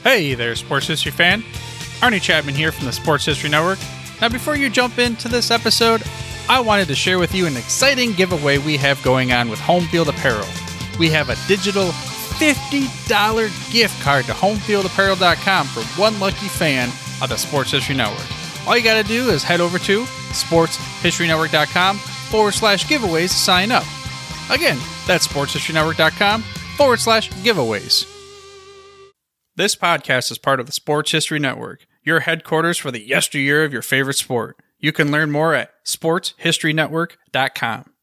Hey there, Sports History fan. Arnie Chapman here from the Sports History Network. Now, before you jump into this episode, I wanted to share with you an exciting giveaway we have going on with Home Field Apparel. We have a digital $50 gift card to homefieldapparel.com for one lucky fan of the Sports History Network. All you got to do is head over to sportshistorynetwork.com/giveaways to sign up. Again, that's sportshistorynetwork.com/giveaways. This podcast is part of the Sports History Network, your headquarters for the yesteryear of your favorite sport. You can learn more at sportshistorynetwork.com.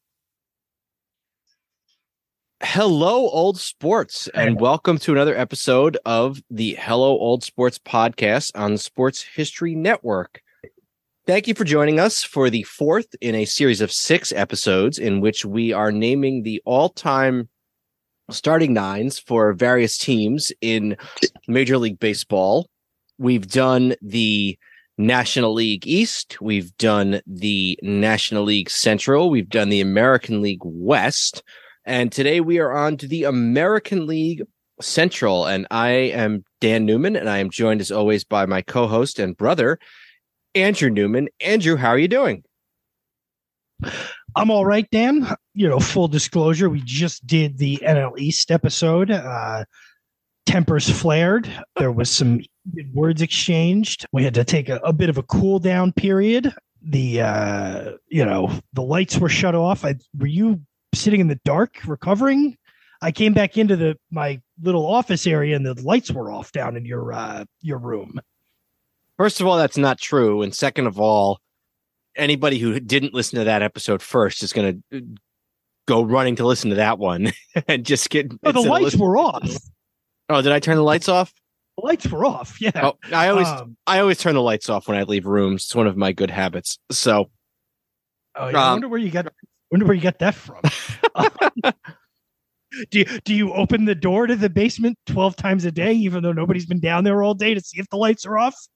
Hello, Old Sports, and welcome to another episode of the Hello, Old Sports podcast on the Sports History Network. Thank you for joining us for the fourth in a series of 6 episodes in which we are naming the all-time starting nines for various teams in Major League Baseball. We've done the National League East. We've done the National League Central. We've done the American League West. And today we are on to the American League Central. And I am Dan Newman, and I am joined as always by my co-host and brother, Andrew Newman. Andrew, how are you doing? I'm all right, Dan. Full disclosure, we just did the NL East episode. Tempers flared. There was some words exchanged. We had to take a bit of a cool down period. The lights were shut off. Were you sitting in the dark recovering? I came back into my little office area and the lights were off down in your room. First of all, that's not true. And second of all, anybody who didn't listen to that episode first is going to go running to listen to that one and just get. Oh, the lights were off. Oh, did I turn the lights off? The lights were off. Yeah. Oh, I always turn the lights off when I leave rooms. It's one of my good habits. So. Oh, yeah. I wonder where you got that from. Do you open the door to the basement 12 times a day, even though nobody's been down there all day to see if the lights are off?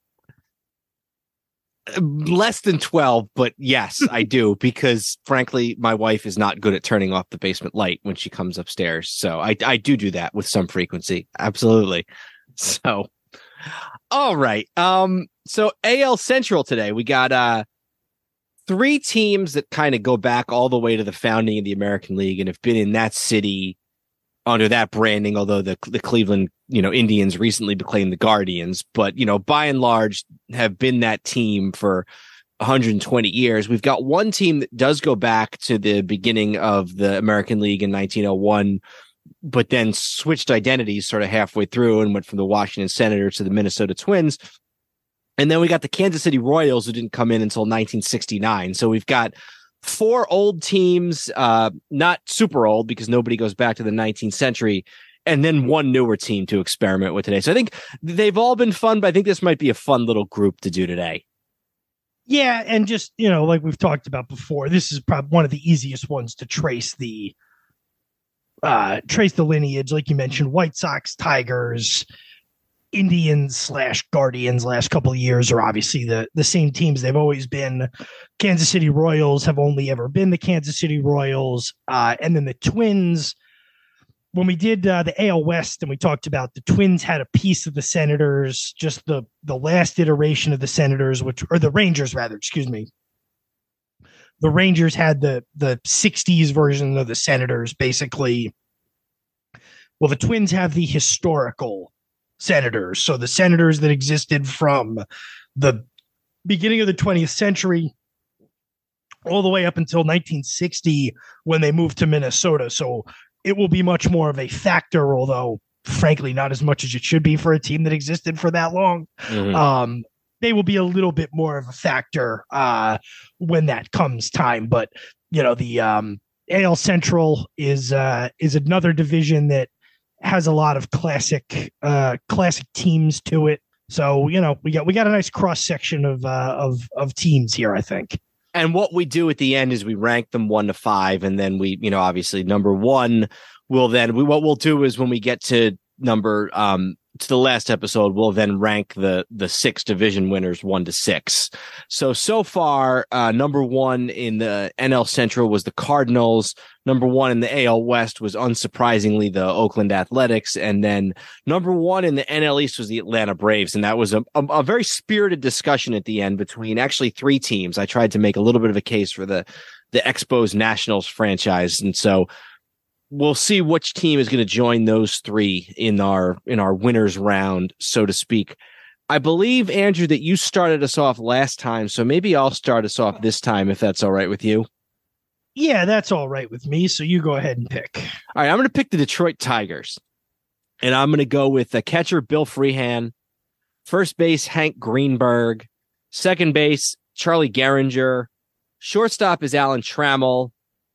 Less than 12, but yes, I do, because frankly, my wife is not good at turning off the basement light when she comes upstairs. So I do that with some frequency. Absolutely. So, all right. So AL Central today, we got 3 teams that kind of go back all the way to the founding of the American League and have been in that city under that branding, although the Cleveland, Indians recently became the Guardians, but, by and large have been that team for 120 years. We've got one team that does go back to the beginning of the American League in 1901, but then switched identities sort of halfway through and went from the Washington Senators to the Minnesota Twins. And then we got the Kansas City Royals, who didn't come in until 1969. So we've got 4 old teams, not super old because nobody goes back to the 19th century, and then one newer team to experiment with today. So I think they've all been fun, but I think this might be a fun little group to do today. Yeah, and just, like we've talked about before, this is probably one of the easiest ones to trace the lineage. Like you mentioned, White Sox, Tigers, Indians / Guardians last couple of years are obviously the same teams they've always been. Kansas City Royals have only ever been the Kansas City Royals. And then the Twins, when we did the AL West and we talked about the Twins had a piece of the Senators, just the last iteration of the Senators, or the Rangers rather, excuse me. The Rangers had the 60s version of the Senators, basically. Well, the Twins have the historical Senators. So the Senators that existed from the beginning of the 20th century all the way up until 1960 when they moved to Minnesota. So it will be much more of a factor, although frankly not as much as it should be for a team that existed for that long. Mm-hmm. They will be a little bit more of a factor when that comes time. But the AL Central is another division that has a lot of classic teams to it. So, we got a nice cross section of teams here, I think. And what we do at the end is we rank them 1 to 5. And then we, obviously number 1 what we'll do is when we get to number to the last episode, we'll then rank the 6 division winners 1 to 6. So far, number 1 in the NL Central was the Cardinals. Number 1 in the AL West was unsurprisingly the Oakland Athletics. And then number 1 in the NL East was the Atlanta Braves. And that was a very spirited discussion at the end between actually 3 teams. I tried to make a little bit of a case for the Expos Nationals franchise. And so we'll see which team is going to join those 3 in our winners round, so to speak. I believe, Andrew, that you started us off last time, so maybe I'll start us off this time if that's all right with you. Yeah, that's all right with me. So you go ahead and pick. All right, I'm going to pick the Detroit Tigers, and I'm going to go with the catcher Bill Freehan, first base Hank Greenberg, second base Charlie Gehringer, shortstop is Alan Trammell.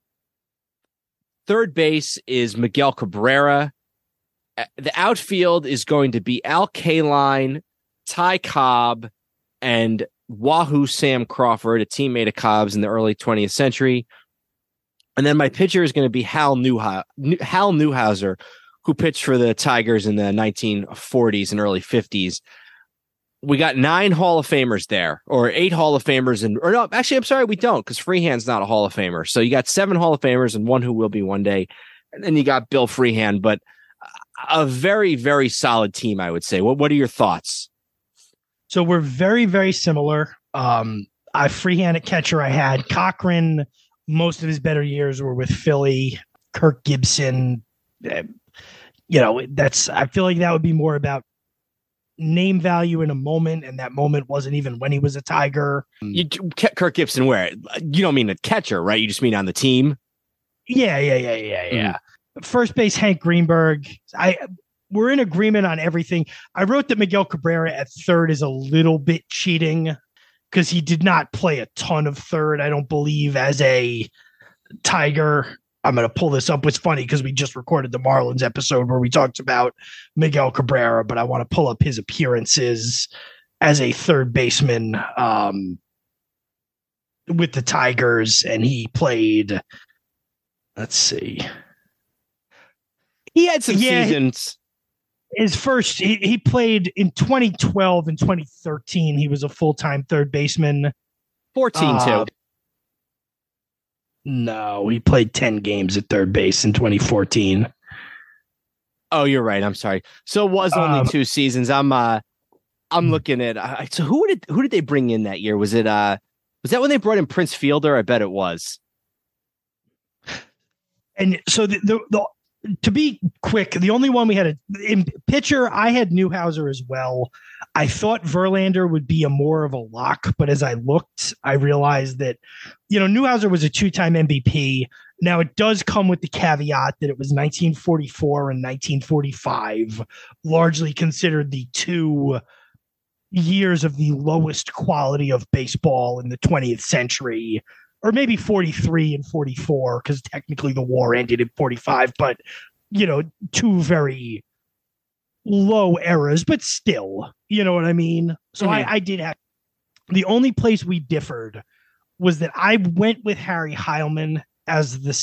Third base is Miguel Cabrera. The outfield is going to be Al Kaline, Ty Cobb, and Wahoo Sam Crawford, a teammate of Cobb's in the early 20th century. And then my pitcher is going to be Hal Newhouser, who pitched for the Tigers in the 1940s and early 50s. We got 9 Hall of Famers there, or 8 Hall of Famers. I'm sorry, we don't, because Freehan's not a Hall of Famer. So you got 7 Hall of Famers and 1 who will be one day. And then you got Bill Freehan, but a very, very solid team, I would say. What are your thoughts? So we're very, very similar. Freehan at catcher I had. Cochran, most of his better years were with Philly. Kirk Gibson, I feel like that would be more about name value in a moment, and that moment wasn't even when he was a Tiger. Kirk Gibson, where? You don't mean a catcher, right? You just mean on the team? Yeah. First base, Hank Greenberg. We're in agreement on everything. I wrote that Miguel Cabrera at third is a little bit cheating because he did not play a ton of third, I don't believe, as a Tiger. I'm going to pull this up. It's funny because we just recorded the Marlins episode where we talked about Miguel Cabrera, but I want to pull up his appearances as a third baseman with the Tigers. And he played, let's see. He had some seasons. His first, he played in 2012 and 2013. He was a full-time third baseman. 14 too. No, he played 10 games at third base in 2014. Oh, you're right. I'm sorry. So it was only 2 seasons. I'm looking at. So who did they bring in that year? Was that when they brought in Prince Fielder? I bet it was. And so the to be quick, the only one we had in pitcher, I had Newhouser as well. I thought Verlander would be more of a lock, but as I looked, I realized that, Newhouser was a 2-time MVP. Now it does come with the caveat that it was 1944 and 1945, largely considered the 2 years of the lowest quality of baseball in the 20th century. Or maybe 43 and 44, because technically the war ended in 45, but, 2 very low eras, but still, you know what I mean? So I did have, the only place we differed was that I went with Harry Heilman as the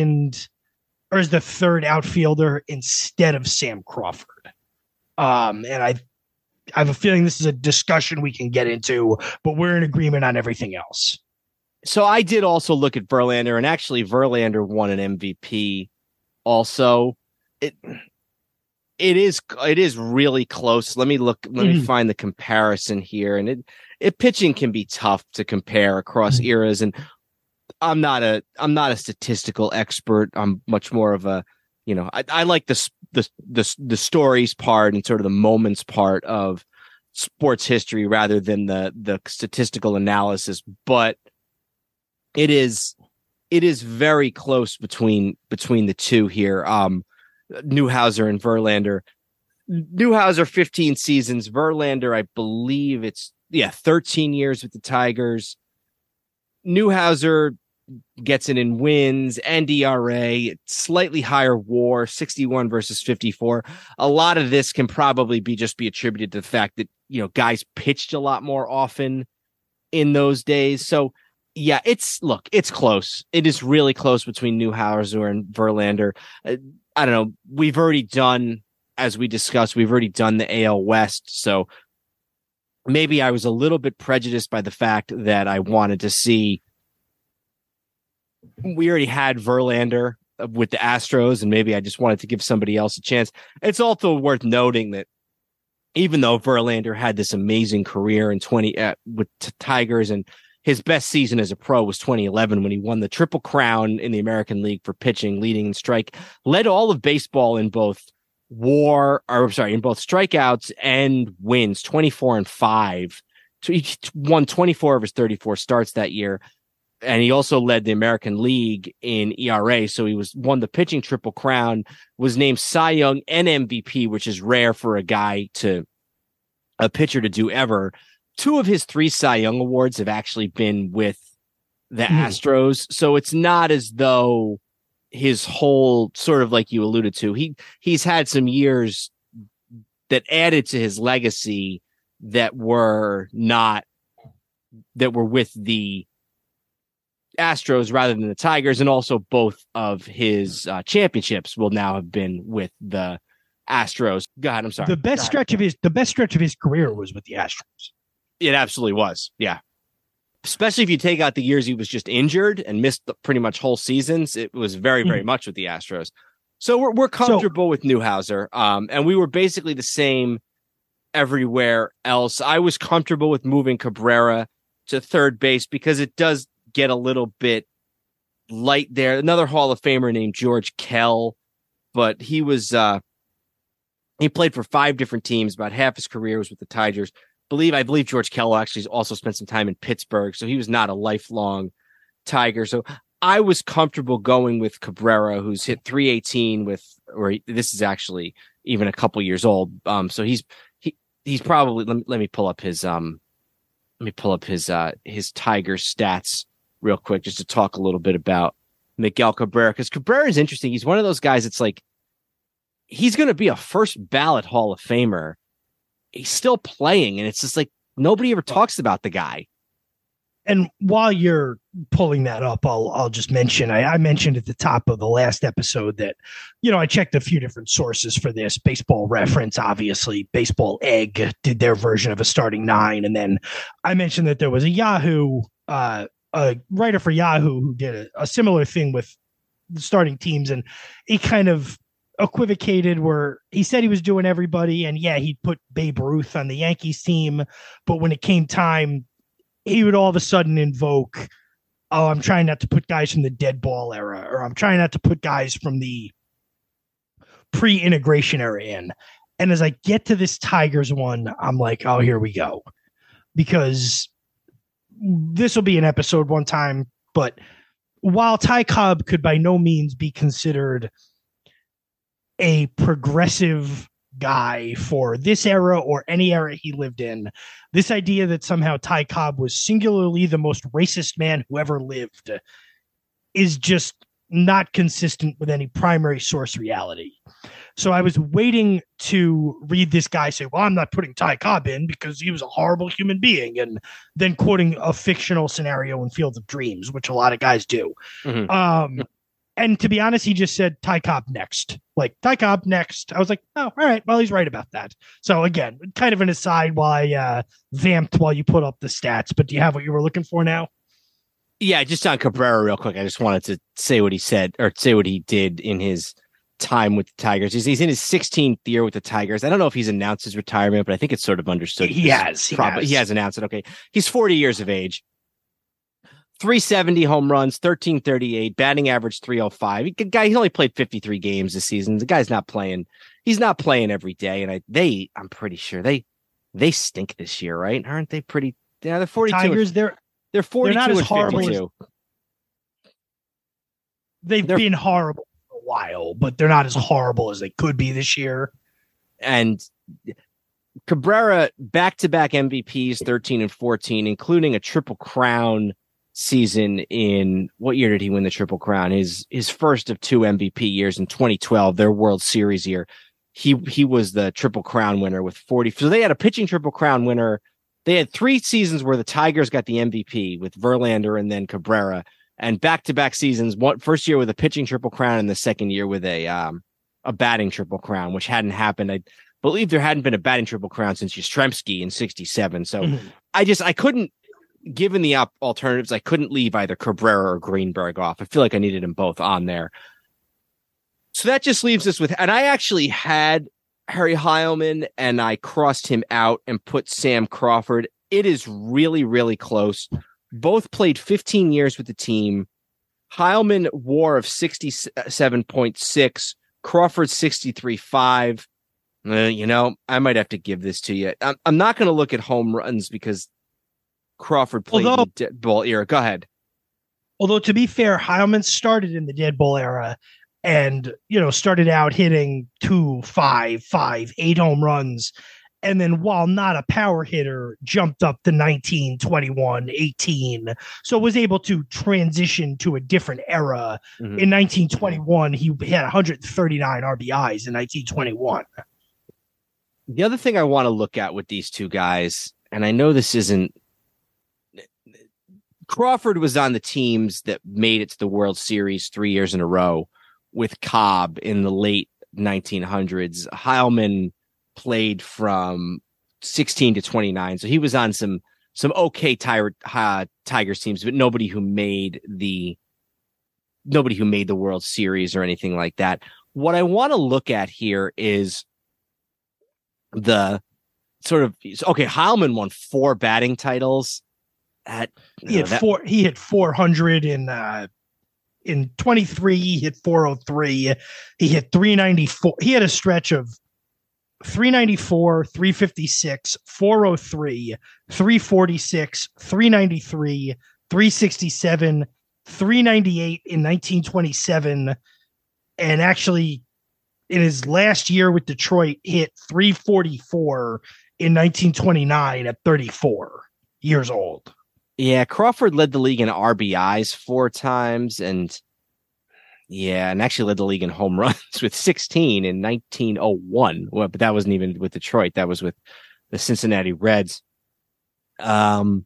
third outfielder instead of Sam Crawford. And I have a feeling this is a discussion we can get into, but we're in agreement on everything else. So I did also look at Verlander, and actually Verlander won an MVP also. It is really close. Let me find the comparison here. And it pitching can be tough to compare across eras. And I'm not a statistical expert. I'm much more of a, I like the stories part and sort of the moments part of sports history rather than the statistical analysis, but it is very close between the two here. Newhouser and Verlander. Newhouser 15 seasons. Verlander, I believe it's 13 years with the Tigers. Newhouser gets it in wins and ERA, slightly higher WAR, 61 versus 54. A lot of this can probably be attributed to the fact that guys pitched a lot more often in those days. So yeah, it's close. It is really close between Newhouser and Verlander. I don't know. We've already done as we discussed, we've already done the AL West. So maybe I was a little bit prejudiced by the fact that I wanted to see. We already had Verlander with the Astros, and maybe I just wanted to give somebody else a chance. It's also worth noting that even though Verlander had this amazing career in with Tigers, and his best season as a pro was 2011 when he won the Triple Crown in the American League for pitching, leading in strike, led all of baseball in both in both strikeouts and wins, 24-5. He won 24 of his 34 starts that year. And he also led the American League in ERA. So he won the pitching Triple Crown, was named Cy Young and MVP, which is rare for a pitcher to do ever. 2 of his 3 Cy Young awards have actually been with the Astros. So it's not as though his whole, sort of like you alluded to, he's had some years that added to his legacy that were with the Astros rather than the Tigers, and also both of his championships will now have been with the Astros. God, I'm sorry. The best stretch of his career was with the Astros. It absolutely was. Yeah. Especially if you take out the years he was just injured and missed pretty much whole seasons, it was very, very much with the Astros. So we're comfortable with Newhouser. And we were basically the same everywhere else. I was comfortable with moving Cabrera to third base because it does get a little bit light there. Another Hall of Famer named George Kell, but he played for 5 different teams. About half his career was with the Tigers. I believe George Kell actually also spent some time in Pittsburgh, so he was not a lifelong Tiger. So I was comfortable going with Cabrera, who's hit 318 this is actually even a couple years old. So he's probably, let me pull up his Tigers stats real quick, just to talk a little bit about Miguel Cabrera, because Cabrera is interesting. He's one of those guys. It's like, he's going to be a first ballot Hall of Famer. He's still playing, and it's just like, nobody ever talks about the guy. And while you're pulling that up, I'll just mention, I mentioned at the top of the last episode that, I checked a few different sources for this. Baseball Reference, obviously, Baseball Egg did their version of a starting 9. And then I mentioned that there was a writer for Yahoo who did a similar thing with the starting teams. And he kind of equivocated where he said he was doing everybody. And yeah, he'd put Babe Ruth on the Yankees team. But when it came time, he would all of a sudden invoke, I'm trying not to put guys from the dead ball era, or I'm trying not to put guys from the pre-integration era in. And as I get to this Tigers one, I'm like, oh, here we go. Because this will be an episode one time, but while Ty Cobb could by no means be considered a progressive guy for this era or any era he lived in, this idea that somehow Ty Cobb was singularly the most racist man who ever lived is just not consistent with any primary source reality. So I was waiting to read this guy say, well, I'm not putting Ty Cobb in because he was a horrible human being, and then quoting a fictional scenario in Field of Dreams, which a lot of guys do. Mm-hmm. And to be honest, he just said Ty Cobb next. Like, Ty Cobb next. I was like, oh, all right. Well, he's right about that. So again, kind of an aside while I vamped while you put up the stats. But do you have what you were looking for now? Yeah, just on Cabrera real quick. I just wanted to say what he said, or say what he did in his time with the Tigers. He's in his 16th year with the Tigers. I don't know if he's announced his retirement, but I think it's sort of understood. He has announced it. Okay. He's 40 years of age. 370 home runs, 1338, batting average 305. He only played 53 games this season. The guy's not playing. He's not playing every day. And I'm pretty sure they stink this year, right? Aren't they pretty? Yeah, they're 42. Tigers, they're 42 not as and horrible 52. They've been horrible for a while, but they're not as horrible as they could be this year. And Cabrera, back-to-back MVPs, 13 and 14, including a Triple Crown season in what year did he win the Triple Crown? His first of 2 MVP years in 2012, their World Series year. He was the Triple Crown winner with 40. So they had a pitching Triple Crown winner. They had 3 seasons where the Tigers got the MVP with Verlander and then Cabrera, and back-to-back seasons. First year with a pitching Triple Crown, and the second year with a a batting Triple Crown, which hadn't happened. I believe there hadn't been a batting Triple Crown since Yastrzemski in 67. So I couldn't, given the alternatives, I couldn't leave either Cabrera or Greenberg off. I feel like I needed them both on there. So that just leaves us with, and I actually had Harry Heilmann and I crossed him out and put Sam Crawford. It is really, really close. Both played 15 years with the team. Heilmann WAR of 67.6, Crawford 63.5. I might have to give this to you. I'm not going to look at home runs because Crawford played in the dead ball era. Go ahead. Although, to be fair, Heilmann started in the dead ball era and, started out hitting 2, 5, 5, 8 home runs. And then while not a power hitter, jumped up to 19, 21, 18. So was able to transition to a different era. In 1921, he had 139 RBIs in 1921. The other thing I want to look at with these two guys, and I know this isn't, Crawford was on the teams that made it to the World Series 3 years in a row with Cobb in the late 1900s. Heilmann played from 16 to 29. So he was on some okay Tigers teams, but nobody who made the World Series or anything like that. What I want to look at here is the sort of, okay, Heilmann won 4 batting titles. He hit 400 in 23. He hit 403. He hit 394. He had a stretch of 394, 356, 403, 346, 393, 367, 398 in 1927, and actually in his last year with Detroit hit 344 in 1929 at 34 years old. Yeah, Crawford led the league in RBIs 4 times and actually led the league in home runs with 16 in 1901. Well, but that wasn't even with Detroit. That was with the Cincinnati Reds. It's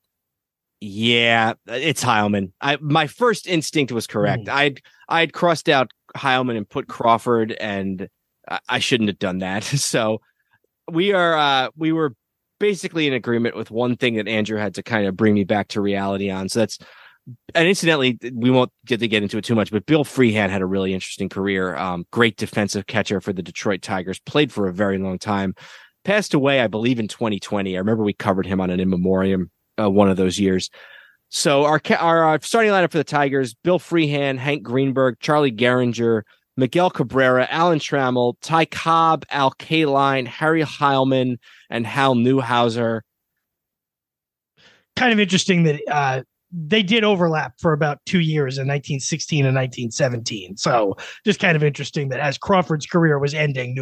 Heilmann. My first instinct was correct. I'd crossed out Heilmann and put Crawford, and I shouldn't have done that. So we were basically in agreement with one thing that Andrew had to kind of bring me back to reality on. So that's, and incidentally, we won't get into it too much, but Bill Freehan had a really interesting career. Great defensive catcher for the Detroit Tigers, played for a very long time, passed away, I believe, in 2020. I remember we covered him on an in memoriam one of those years. So our starting lineup for the Tigers: Bill Freehan, Hank Greenberg, Charlie Gehringer, Miguel Cabrera, Alan Trammell, Ty Cobb, Al Kaline, Harry Heilmann, and Hal Newhouser. Kind of interesting that they did overlap for about 2 years in 1916 and 1917. So just kind of interesting that as Crawford's career was ending,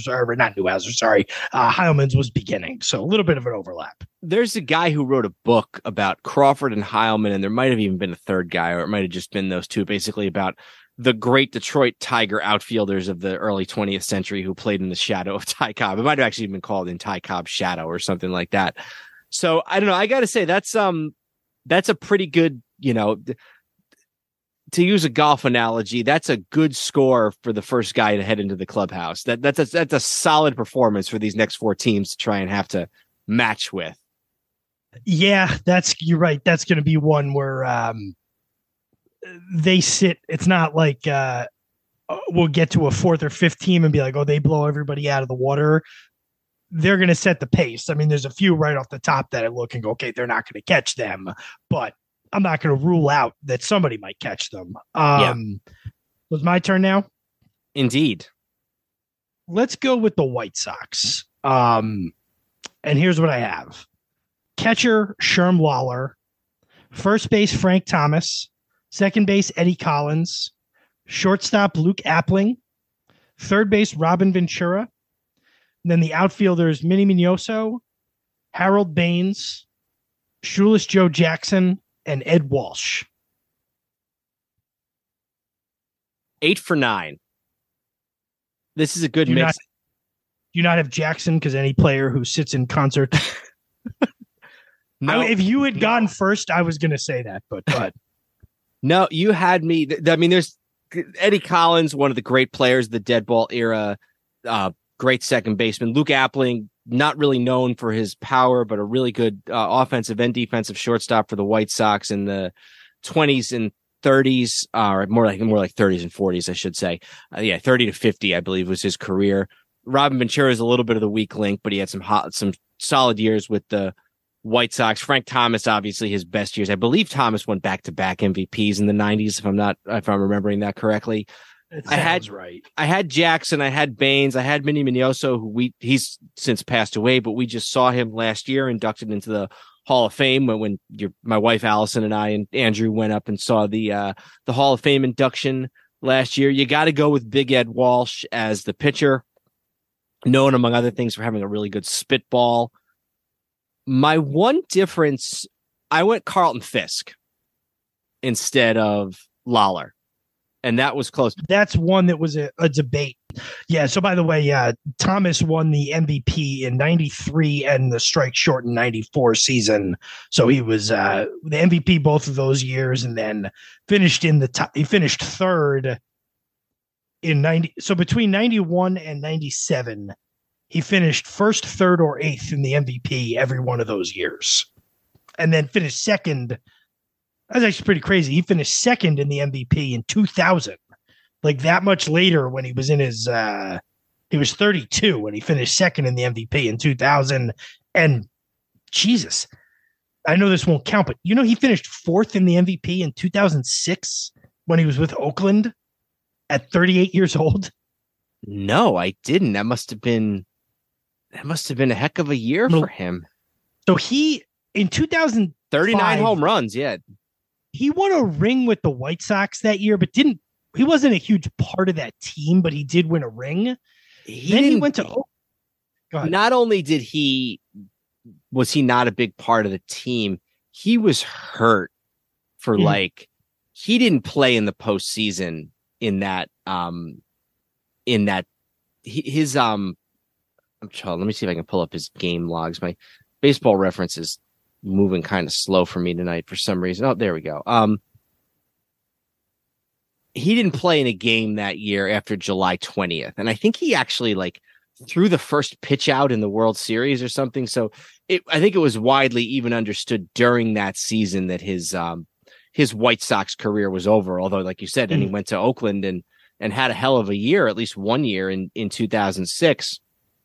Heilmann's was beginning. So a little bit of an overlap. There's a guy who wrote a book about Crawford and Heilmann, and there might have even been a third guy, or it might have just been those two, basically about the great Detroit Tiger outfielders of the early 20th century who played in the shadow of Ty Cobb. It might have actually been called In Ty Cobb's Shadow or something like that. So I don't know. I got to say that's a pretty good, to use a golf analogy, that's a good score for the first guy to head into the clubhouse. That's a solid performance for these next 4 teams to try and have to match with. Yeah, you're right. That's going to be one where they sit. It's not like we'll get to a 4th or 5th team and be like, oh, they blow everybody out of the water. They're going to set the pace. I mean, there's a few right off the top that I look and go, okay, they're not going to catch them, but I'm not going to rule out that somebody might catch them. Was my turn now? Indeed. Let's go with the White Sox. And here's what I have. Catcher, Sherm Lawler. First base, Frank Thomas. Second base, Eddie Collins. Shortstop, Luke Appling. Third base, Robin Ventura. And then the outfielders, Minnie Minoso, Harold Baines, Shoeless Joe Jackson, and Ed Walsh. 8 for 9. This is a good mix. Do you not have Jackson because any player who sits in concert? No. If you had gone first, I was going to say that, but no, you had me. I mean, there's Eddie Collins, one of the great players of the dead ball era, great second baseman. Luke Appling, not really known for his power, but a really good offensive and defensive shortstop for the White Sox in the 20s and 30s, or more like 30s and 40s, I should say. 30 to 50, I believe, was his career. Robin Ventura is a little bit of the weak link, but he had some solid years with the White Sox. Frank Thomas, obviously his best years. I believe Thomas won back-to-back MVPs in the 90s, if I'm remembering that correctly. Right. I had Jackson, I had Baines, I had Minnie Minoso, who he's since passed away, but we just saw him last year inducted into the Hall of Fame when my wife Allison and I and Andrew went up and saw the Hall of Fame induction last year. You got to go with Big Ed Walsh as the pitcher, known among other things for having a really good spitball. My one difference, I went Carlton Fisk instead of Lawler, and that was close. That's one that was a debate. Yeah. So by the way, Thomas won the MVP in 93 and the strike short in 94 season. So he was the MVP both of those years, and then finished in the top. He finished third in 90. So between 91 and 97, he finished first, third, or eighth in the MVP every one of those years, and then finished second. That's actually pretty crazy. He finished second in the MVP in 2000, like that much later when he was in his, he was 32 when he finished second in the MVP in 2000. And Jesus, I know this won't count, but he finished fourth in the MVP in 2006 when he was with Oakland at 38 years old. No, I didn't. That must have been a heck of a year for him. So he, in 2000, 39 home runs. Yeah. He won a ring with the White Sox that year, but he wasn't a huge part of that team, but he did win a ring. He went to, not only was he not a big part of the team, he was hurt for he didn't play in the postseason in that, his, I'm trying, let me see if I can pull up his game logs. My Baseball Reference is moving kind of slow for me tonight for some reason. Oh, there we go. He didn't play in a game that year after July 20th. And I think he actually threw the first pitch out in the World Series or something. So I think it was widely even understood during that season that his White Sox career was over. Although, like you said, and he went to Oakland and had a hell of a year, at least 1 year in 2006.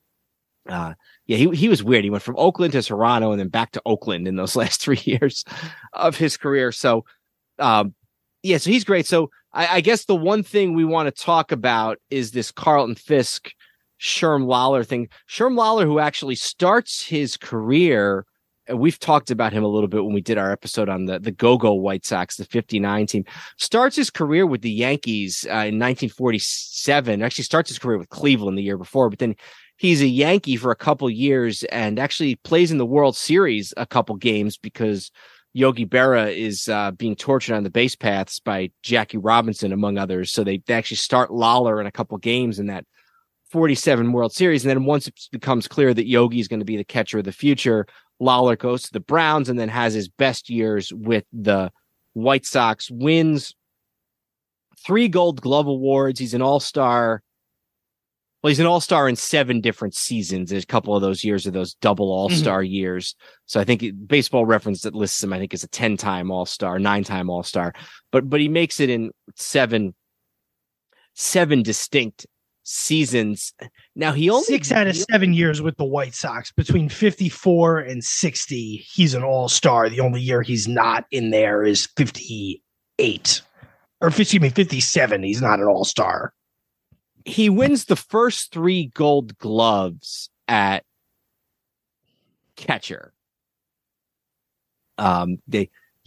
He was weird. He went from Oakland to Toronto and then back to Oakland in those last 3 years of his career. So, so he's great. So I guess the one thing we want to talk about is this Carlton Fisk, Sherm Lawler thing. Sherm Lawler, who actually starts his career, and we've talked about him a little bit when we did our episode on the Go-Go White Sox, the 59 team, starts his career with the Yankees in 1947. Actually starts his career with Cleveland the year before, but then he's a Yankee for a couple years and actually plays in the World Series a couple games because Yogi Berra is being tortured on the base paths by Jackie Robinson, among others. So they actually start Lawler in a couple games in that 47 World Series. And then once it becomes clear that Yogi is going to be the catcher of the future, Lawler goes to the Browns and then has his best years with the White Sox, wins 3 Gold Glove awards. He's an all-star. Well, he's an all-star in 7 different seasons. There's a couple of those years are those double all-star years. So I think Baseball Reference that lists him, I think, is a 10-time all-star, 9-time all-star. But he makes it in seven distinct seasons. Now he only 6 out of 7 years with the White Sox. Between 54 and 60, he's an all-star. The only year he's not in there is 58. Or 57. He's not an all-star. He wins the first 3 Gold Gloves at catcher. They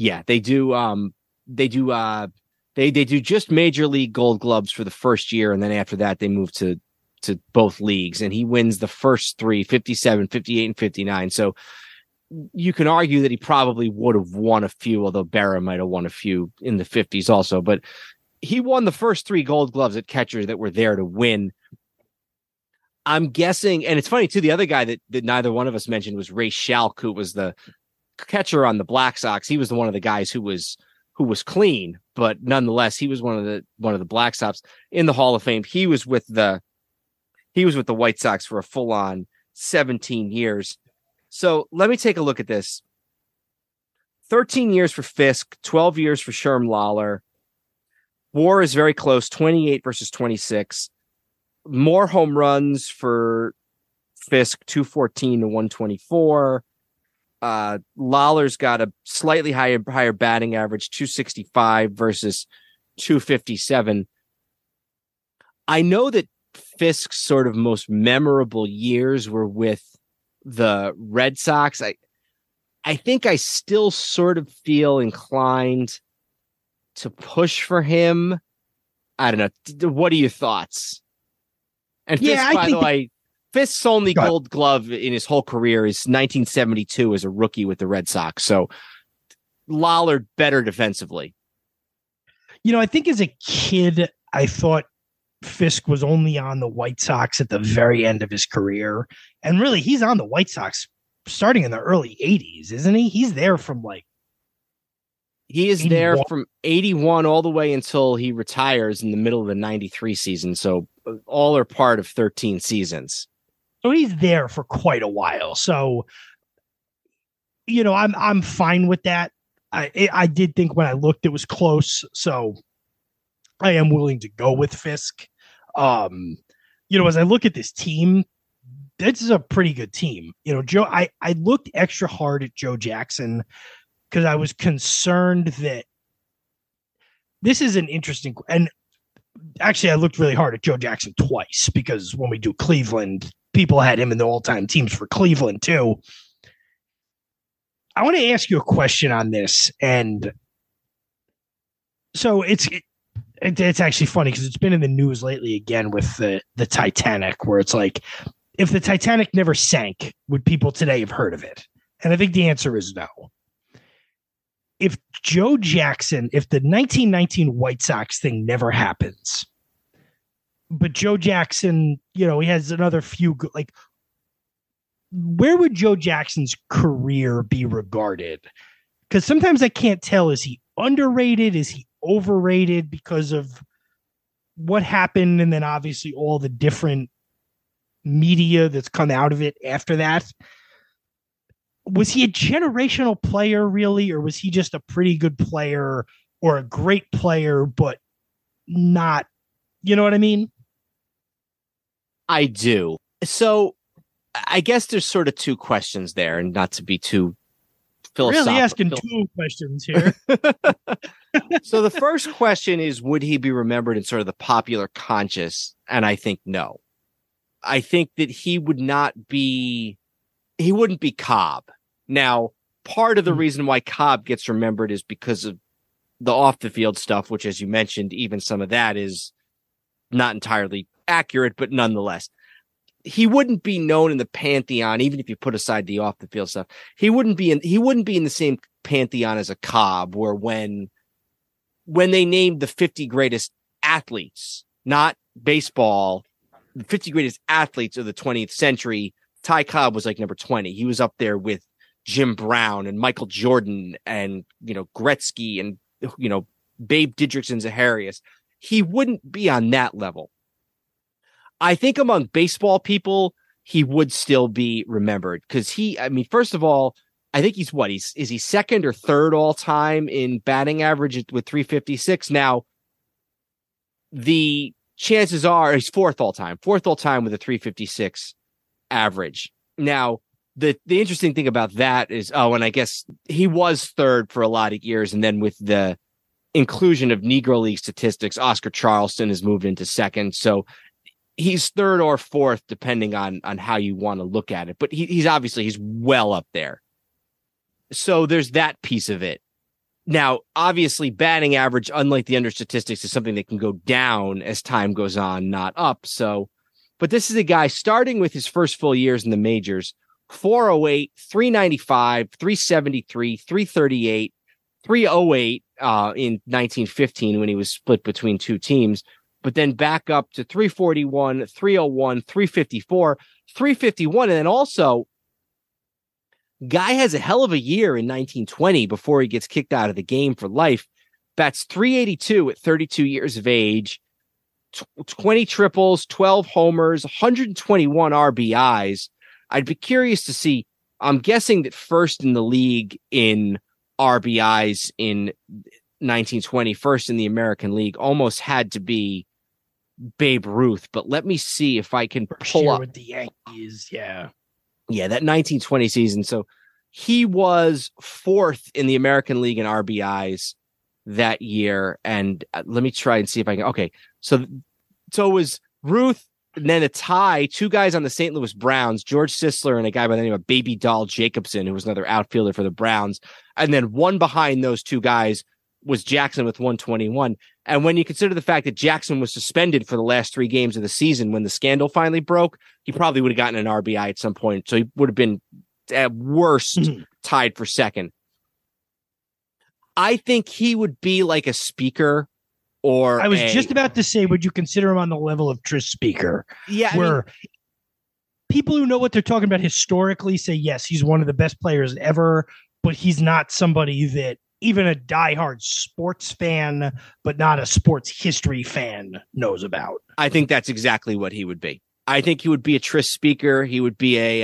do just Major League Gold Gloves for the first year, and then after that they move to both leagues, and he wins the first 3, 57, 58, and 59. So you can argue that he probably would have won a few, although Berra might have won a few in the 50s also, but he won the first 3 Gold Gloves at catcher that were there to win. I'm guessing, and it's funny too, the other guy that neither one of us mentioned was Ray Schalk, who was the catcher on the Black Sox. He was one of the guys who was who was clean, but nonetheless, he was one of the Black Sox in the Hall of Fame. He was with the White Sox for a full on 17 years. So let me take a look at this. 13 years for Fisk, 12 years for Sherm Lollar. WAR is very close, 28 versus 26. More home runs for Fisk, 214 to 124. Lollar's got a slightly higher batting average, 265 versus 257. I know that Fisk's sort of most memorable years were with the Red Sox. I think I still sort of feel inclined to push for him. I don't know. What are your thoughts? And Fisk, by the way, Fisk's only Gold Glove in his whole career is 1972 as a rookie with the Red Sox. So Lollar better defensively. I think as a kid, I thought Fisk was only on the White Sox at the very end of his career. And really, he's on the White Sox starting in the early 80s, isn't he? He's there from he is 81. There from 81 all the way until he retires in the middle of the 93 season. So all are part of 13 seasons. So he's there for quite a while. So, I'm fine with that. I did think when I looked, it was close. So I am willing to go with Fisk. As I look at this team, this is a pretty good team. Joe, I looked extra hard at Joe Jackson because I was concerned that this is an interesting, and actually I looked really hard at Joe Jackson twice because when we do Cleveland, people had him in the all-time teams for Cleveland too. I want to ask you a question on this. And so it's actually funny because it's been in the news lately again with the Titanic, where it's like, if the Titanic never sank, would people today have heard of it? And I think the answer is no. If Joe Jackson, if the 1919 White Sox thing never happens, but Joe Jackson, he has another few, where would Joe Jackson's career be regarded? Because sometimes I can't tell, is he underrated? Is he overrated because of what happened? And then obviously all the different media that's come out of it after that. Was he a generational player really, or was he just a pretty good player or a great player, but not, you know what I mean? I do. So I guess there's sort of two questions there, and not to be too philosophical. Really asking two questions here. So the first question is, would he be remembered in sort of the popular conscious? And I think no. I think that he wouldn't be Cobb. Now, part of the reason why Cobb gets remembered is because of the off the field stuff, which, as you mentioned, even some of that is not entirely accurate, but nonetheless, he wouldn't be known in the pantheon, even if you put aside the off the field stuff. He wouldn't be in the same pantheon as a Cobb, where when they named the 50 greatest athletes, not baseball, the 50 greatest athletes of the 20th century, Ty Cobb was like number 20. He was up there with Jim Brown and Michael Jordan and, Gretzky and, Babe Didrikson, Zaharias. He wouldn't be on that level. I think among baseball people, he would still be remembered because first of all, I think he's is he second or third all time in batting average with 356? Now, the chances are he's fourth all time with a 356 average. Now, the interesting thing about that is, and I guess he was third for a lot of years. And then with the inclusion of Negro League statistics, Oscar Charleston has moved into second. So he's third or fourth, depending on how you want to look at it. But he's well up there. So there's that piece of it. Now, obviously, batting average, unlike the under statistics, is something that can go down as time goes on, not up. So, but this is a guy starting with his first full years in the majors, 408, 395, 373, 338, 308 in 1915 when he was split between two teams, but then back up to 341, 301, 354, 351. And then also, guy has a hell of a year in 1920 before he gets kicked out of the game for life. bats .382 at 32 years of age, 20 triples, 12 homers, 121 RBIs. I'd be curious to see. I'm guessing that first in the league in RBIs in 1920, first in the American League, almost had to be Babe Ruth. But let me see if I can pull up with the Yankees. Yeah, that 1920 season. So he was fourth in the American League in RBIs that year. And let me try and see if I can. Okay, so it was Ruth. And then a tie, two guys on the St. Louis Browns, George Sisler and a guy by the name of Baby Doll Jacobson, who was another outfielder for the Browns. And then one behind those two guys was Jackson with 121. And when you consider the fact that Jackson was suspended for the last 3 games of the season when the scandal finally broke, he probably would have gotten an RBI at some point. So he would have been at worst tied for second. I think he would be like a Speaker. Or I was just about to say, would you consider him on the level of Tris Speaker? Yeah. Where people who know what they're talking about historically say, yes, he's one of the best players ever, but he's not somebody that even a diehard sports fan, but not a sports history fan, knows about. I think that's exactly what he would be. I think he would be a Tris Speaker. He would be a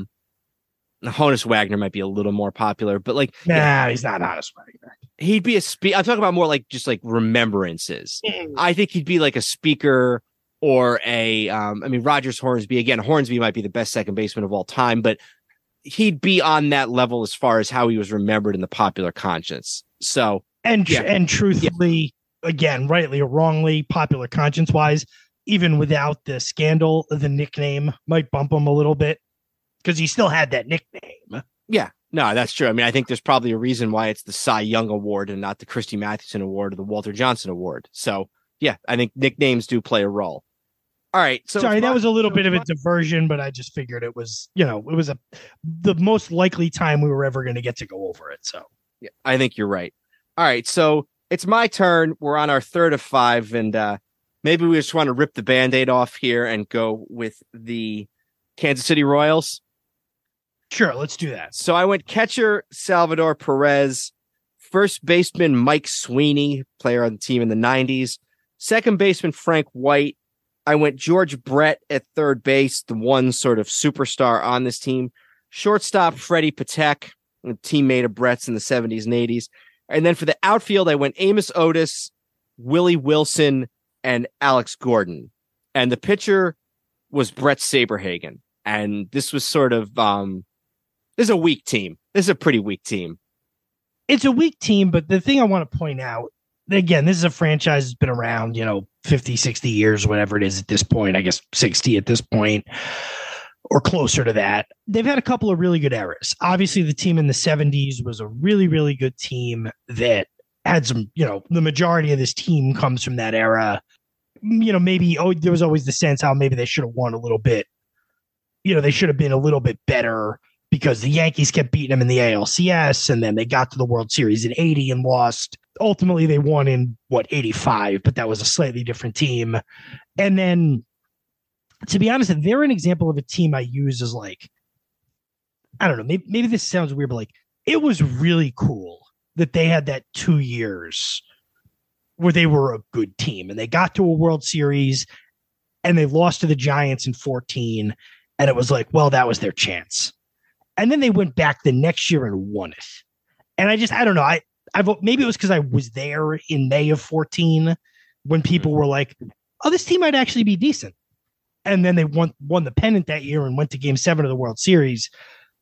Honus Wagner might be a little more popular, but like, he's not Honus Wagner. He'd be I'm talking about more like just like remembrances. I think he'd be like a Speaker or a, Rogers Hornsby. Again, Hornsby might be the best second baseman of all time, but he'd be on that level as far as how he was remembered in the popular conscience. So, and truthfully, again, rightly or wrongly, popular conscience wise, even without the scandal, the nickname might bump him a little bit because he still had that nickname. Yeah. No, that's true. I mean, I think there's probably a reason why it's the Cy Young Award and not the Christy Mathewson Award or the Walter Johnson Award. So, yeah, I think nicknames do play a role. All right. So sorry, that was a little bit of a diversion, but I just figured it was, the most likely time we were ever going to get to go over it. So, yeah, I think you're right. All right. So it's my turn. We're on our third of 5, and maybe we just want to rip the Band-Aid off here and go with the Kansas City Royals. Sure, let's do that. So I went catcher Salvador Perez, first baseman Mike Sweeney, player on the team in the 90s, second baseman Frank White. I went George Brett at third base, the one sort of superstar on this team. Shortstop Freddie Patek, a teammate of Brett's in the 70s and 80s. And then for the outfield, I went Amos Otis, Willie Wilson, and Alex Gordon. And the pitcher was Brett Saberhagen. And this was sort of this is a weak team. This is a pretty weak team. It's a weak team, but the thing I want to point out, again, this is a franchise that's been around, 50, 60 years, whatever it is at this point, I guess 60 at this point, or closer to that. They've had a couple of really good eras. Obviously, the team in the 70s was a really, really good team that had some, the majority of this team comes from that era. Maybe there was always the sense how maybe they should have won a little bit. They should have been a little bit better because the Yankees kept beating them in the ALCS, and then they got to the World Series in 80 and lost. Ultimately, they won in 85, but that was a slightly different team. And then, to be honest, they're an example of a team I use as like, I don't know, maybe this sounds weird, but like, it was really cool that they had that 2 years where they were a good team and they got to a World Series and they lost to the Giants in 14. And it was like, well, that was their chance. And then they went back the next year and won it. And I don't know. I maybe it was because I was there in May of 14 when people were like, oh, this team might actually be decent. And then they won the pennant that year and went to Game 7 of the World Series.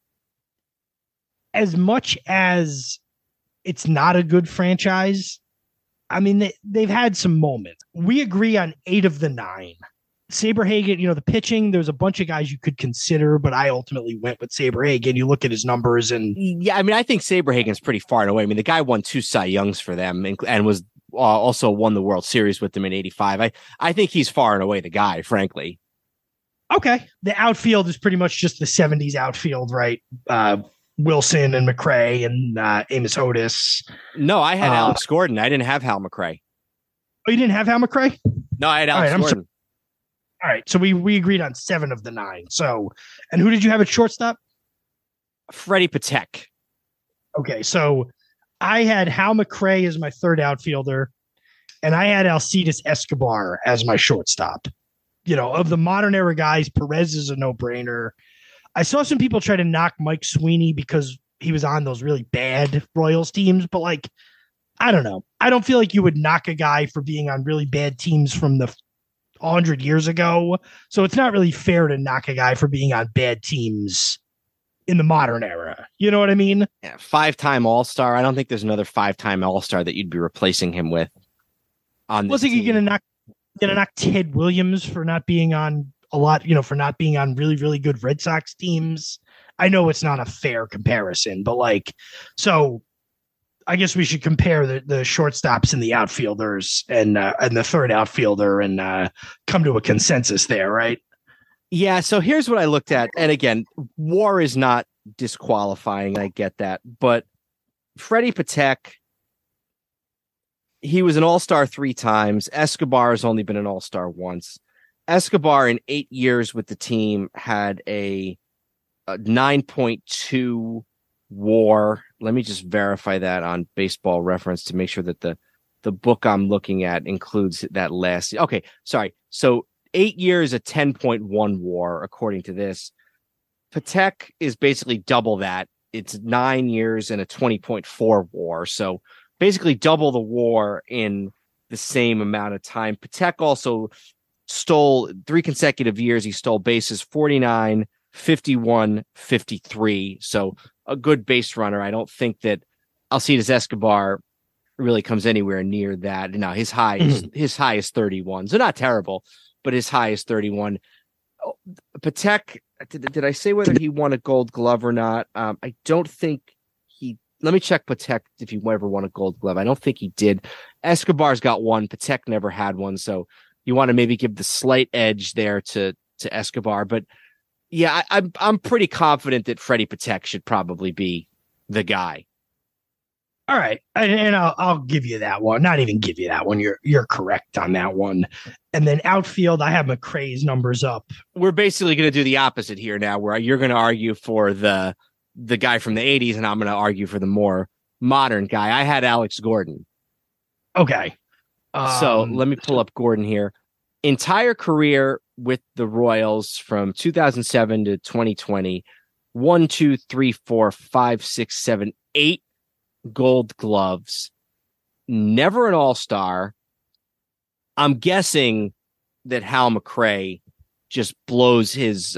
As much as it's not a good franchise, I mean, they've had some moments. We agree on 8 of the 9. Saberhagen, the pitching, there's a bunch of guys you could consider, but I ultimately went with Saberhagen. You look at his numbers and... Yeah, I mean, I think Saberhagen's pretty far and away. I mean, the guy won 2 Cy Youngs for them and was also won the World Series with them in 85. I think he's far and away the guy, frankly. Okay. The outfield is pretty much just the 70s outfield, right? Wilson and McRae and Amos Otis. No, I had Alex Gordon. I didn't have Hal McRae. Oh, you didn't have Hal McRae? No, I had Alex Gordon. All right, so we agreed on 7 of the 9. So, and who did you have at shortstop? Freddie Patek. Okay, so I had Hal McRae as my third outfielder, and I had Alcides Escobar as my shortstop. Of the modern era guys, Perez is a no-brainer. I saw some people try to knock Mike Sweeney because he was on those really bad Royals teams, but I don't know. I don't feel like you would knock a guy for being on really bad teams from the 100 years ago. So it's not really fair to knock a guy for being on bad teams in the modern era. You know what I mean? Yeah, 5-time All-Star. I don't think there's another 5-time All-Star that you'd be replacing him with. Was he going to knock Ted Williams for not being on a lot, for not being on really, really good Red Sox teams? I know it's not a fair comparison, but so I guess we should compare the shortstops and the outfielders and the third outfielder and come to a consensus there, right? Yeah. So here's what I looked at. And again, WAR is not disqualifying. I get that. But Freddie Patek, he was an all-star 3 times. Escobar has only been an all-star once. Escobar in 8 years with the team had a 9.2 WAR. Let me just verify that on Baseball Reference to make sure that the book I'm looking at includes that last. Okay, sorry. So 8 years, a 10.1 WAR, according to this. Patek is basically double that. It's 9 years and a 20.4 WAR. So basically double the WAR in the same amount of time. Patek also stole 3 consecutive years. He stole bases 49, 51, 53. So a good base runner. I don't think that Alcides Escobar really comes anywhere near that. Now his high is 31. So not terrible, but his high is 31. Patek, did I say whether he won a Gold Glove or not? I don't think he. Let me check Patek if he ever won a Gold Glove. I don't think he did. Escobar's got one. Patek never had one. So you want to maybe give the slight edge there to Escobar. But yeah, I'm pretty confident that Freddie Patek should probably be the guy. All right, and I'll give you that one. Not even give you that one. You're correct on that one. And then outfield, I have McRae's numbers up. We're basically going to do the opposite here now, where you're going to argue for the guy from the 80s, and I'm going to argue for the more modern guy. I had Alex Gordon. Okay. So let me pull up Gordon here. Entire career with the Royals from 2007 to 2020. 1, 2, 3, 4, 5, 6, 7, 8 Gold Gloves. Never an All-Star. I'm guessing that Hal McRae just blows his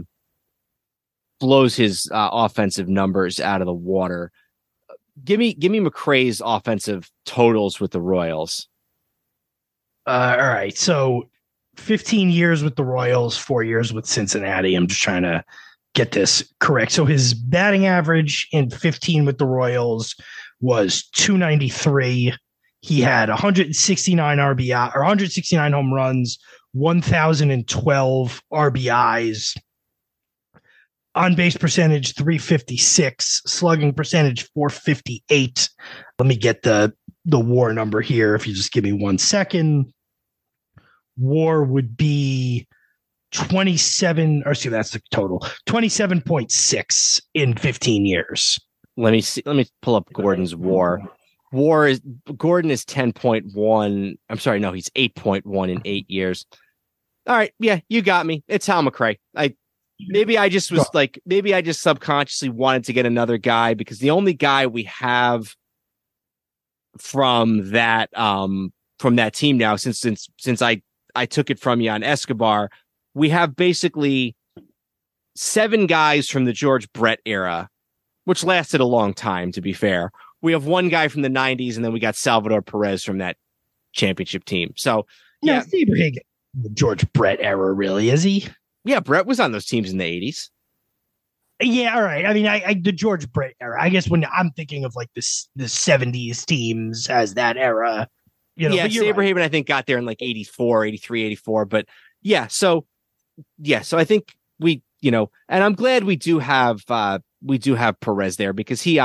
offensive numbers out of the water. Give me McRae's offensive totals with the Royals. All right. So 15 years with the Royals, 4 years with Cincinnati. I'm just trying to get this correct. So his batting average in 15 with the Royals was 293. He had 169 RBI or 169 home runs, 1,012 RBIs. On base percentage 356, slugging percentage 458. Let me get the WAR number here. If you just give me 1 second. WAR would be 27, or see, that's the total, 27.6 in 15 years. Let me pull up Gordon's WAR. Gordon is 10.1. I'm sorry, no, he's 8.1 in 8 years. All right, yeah, you got me. It's Hal McRae. Maybe I just subconsciously wanted to get another guy because the only guy we have from that team now, since I took it from you on Escobar, we have basically 7 guys from the George Brett era, which lasted a long time, to be fair. We have 1 guy from the 90s, and then we got Salvador Perez from that championship team. So, yeah. Steve Hagen, the George Brett era, really, is he? Yeah, Brett was on those teams in the 80s. Yeah, all right. I mean, the George Brett era, I guess when I'm thinking of the 70s teams as that era, yeah, Saberhaven, right. I think got there in 84, 83, 84. But yeah, so I think we, and I'm glad we do have Perez there because he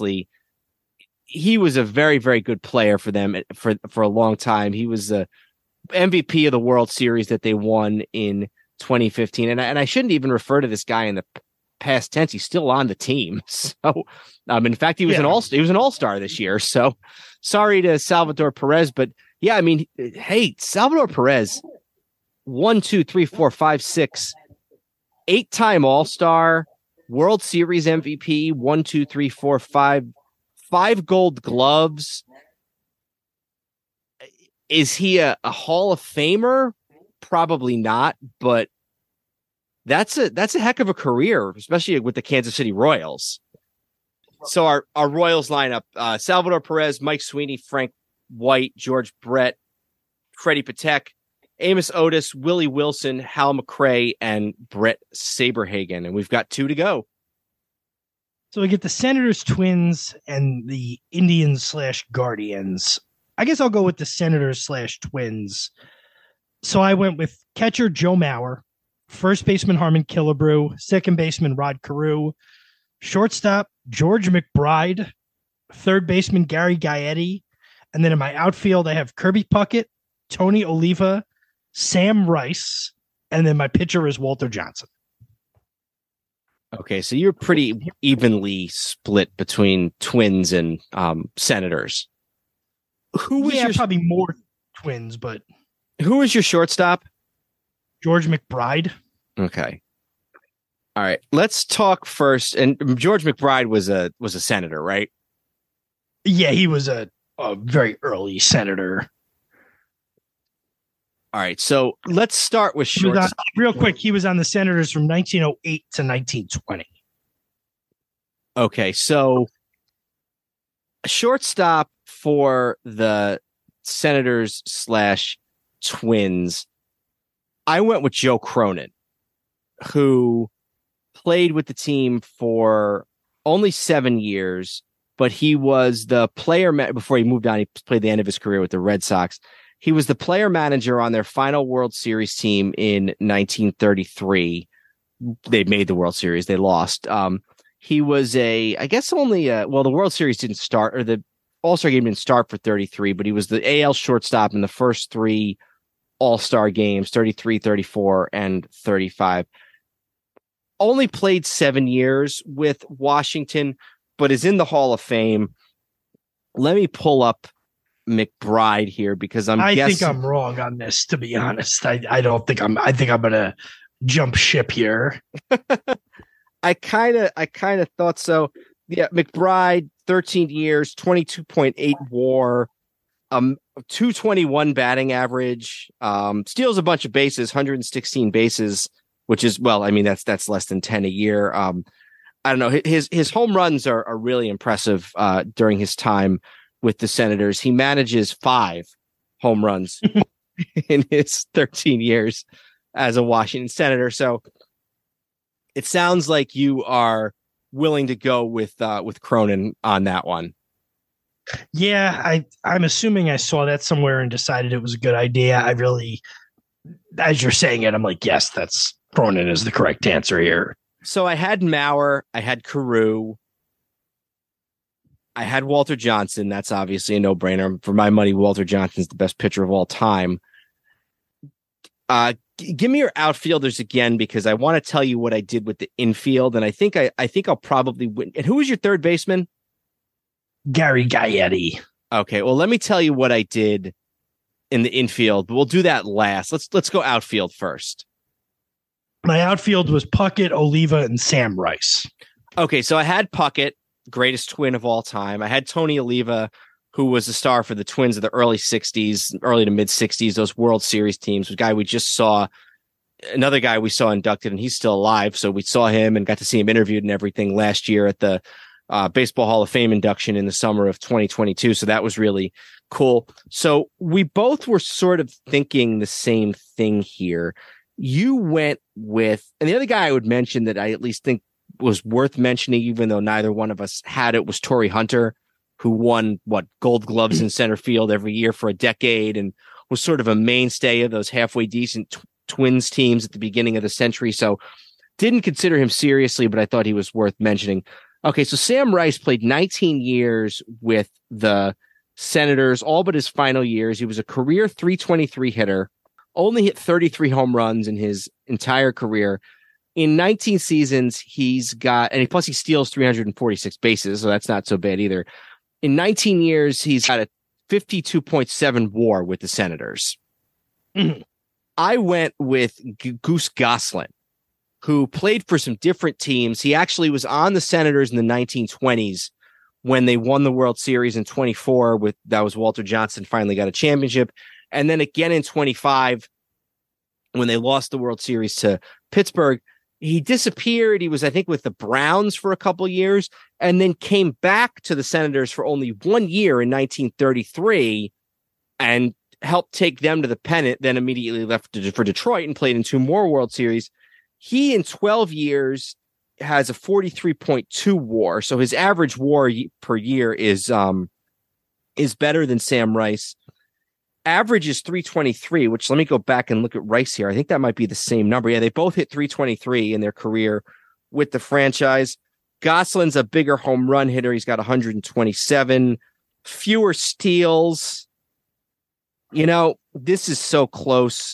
was a very, very good player for them for a long time. He was the MVP of the World Series that they won in 2015. And I shouldn't even refer to this guy in the past tense, he's still on the team. So, in fact, he was an all-star this year. So sorry to Salvador Perez, but yeah, I mean, hey, Salvador Perez, 1, 2, 3, 4, 5, 6, 8-time all-star, World Series MVP, 1, 2, 3, 4, 5 gold gloves. Is he a Hall of Famer? Probably not, but that's a heck of a career, especially with the Kansas City Royals. So our Royals lineup, Salvador Perez, Mike Sweeney, Frank White, George Brett, Freddie Patek, Amos Otis, Willie Wilson, Hal McRae, and Brett Saberhagen. And we've got 2 to go. So we get the Senators, Twins, and the Indians/Guardians. I guess I'll go with the Senators/Twins. So I went with catcher Joe Mauer, first baseman Harmon Killebrew, second baseman Rod Carew, shortstop George McBride, third baseman Gary Gaetti, and then in my outfield I have Kirby Puckett, Tony Oliva, Sam Rice, and then my pitcher is Walter Johnson. Okay, so you're pretty evenly split between Twins and Senators. Who was probably more Twins, but who was your shortstop? George McBride. Okay. All right. Let's talk first. And George McBride was a senator, right? Yeah, he was a very early senator. All right. So let's start with shortstop. Real quick, he was on the Senators from 1908 to 1920. Okay. So shortstop for the Senators/Twins, I went with Joe Cronin, who played with the team for only 7 years, but he was the player before he moved on. He played the end of his career with the Red Sox. He was the player manager on their final World Series team in 1933. They made the World Series. They lost. He was the World Series didn't start, or the All-Star game didn't start for 33, but he was the AL shortstop in the first 3 All-Star games, 33, 34, and 35. Only played 7 years with Washington, but is in the Hall of Fame. Let me pull up McBride here because I think I'm wrong on this, to be honest. I think I'm gonna jump ship here. I kind of thought so. Yeah, McBride, 13 years, 22.8 WAR, 221 batting average, steals a bunch of bases, 116 bases, which is, well, I mean, that's less than 10 a year. I don't know. His home runs are really impressive during his time with the Senators. He manages 5 home runs in his 13 years as a Washington Senator. So it sounds like you are willing to go with Cronin on that one. Yeah, I'm assuming I saw that somewhere and decided it was a good idea. I really, as you're saying it, I'm like, yes, that's Cronin is the correct answer here. So I had Mauer, I had Carew, I had Walter Johnson. That's obviously a no-brainer. For my money, Walter Johnson's the best pitcher of all time. Give me your outfielders again, because I want to tell you what I did with the infield, and I think I'll probably win. And who was your third baseman? Gary Gaetti. Okay, well, let me tell you what I did in the infield, but we'll do that last. Let's go outfield first. My outfield was Puckett, Oliva, and Sam Rice. Okay, so I had Puckett, greatest Twin of all time. I had Tony Oliva, who was a star for the Twins of the early 60s, early to mid 60s, those World Series teams. A guy we just saw, another guy we saw inducted, and he's still alive. So we saw him and got to see him interviewed and everything last year at the Baseball Hall of Fame induction in the summer of 2022. So that was really cool. So we both were sort of thinking the same thing here. You went with, and the other guy I would mention that I at least think was worth mentioning, even though neither one of us had it, was Torrey Hunter, who won Gold Gloves in center field every year for a decade and was sort of a mainstay of those halfway decent Twins teams at the beginning of the century. So didn't consider him seriously, but I thought he was worth mentioning. Okay, so Sam Rice played 19 years with the Senators, all but his final years. He was a career .323 hitter, only hit 33 home runs in his entire career. In 19 seasons, he's got, and plus he steals 346 bases, so that's not so bad either. In 19 years, he's got a 52.7 WAR with the Senators. Mhm. I went with Goose Goslin, who played for some different teams. He actually was on the Senators in the 1920s when they won the World Series in 24 that was Walter Johnson finally got a championship. And then again in 25 when they lost the World Series to Pittsburgh. He disappeared. He was, I think, with the Browns for a couple of years and then came back to the Senators for only 1 year in 1933 and helped take them to the pennant, then immediately left for Detroit and played in 2 more World Series. He, in 12 years, has a 43.2 WAR. So his average WAR per year is better than Sam Rice. Average is 323, which let me go back and look at Rice here. I think that might be the same number. Yeah, they both hit 323 in their career with the franchise. Goslin's a bigger home run hitter. He's got 127, fewer steals. You know, this is so close.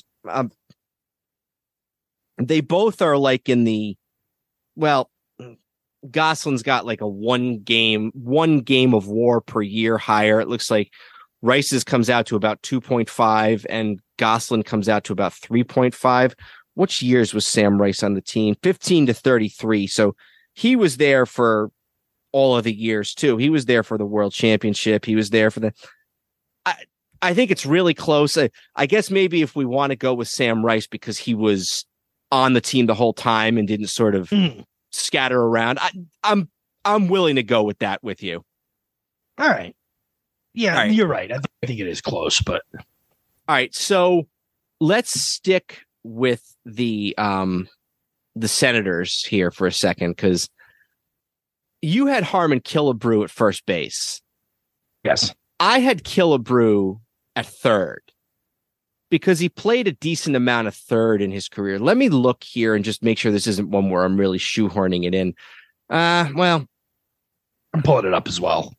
They both are like in the, well, Goslin's got like a one game of WAR per year higher. It looks like Rice's comes out to about 2.5 and Goslin comes out to about 3.5. Which years was Sam Rice on the team? 15 to 33. So he was there for all of the years too. He was there for the World Championship. He was there for the, I think it's really close. I guess maybe if we want to go with Sam Rice because he was on the team the whole time and didn't sort of scatter around. I'm willing to go with that with you. All right. Yeah, all right. You're right. I think it is close, but all right. So let's stick with the Senators here for a second because you had Harmon Killebrew at first base. Yes, I had Killebrew at third because he played a decent amount of third in his career. Let me look here and just make sure this isn't one where I'm really shoehorning it in. Well, I'm pulling it up as well.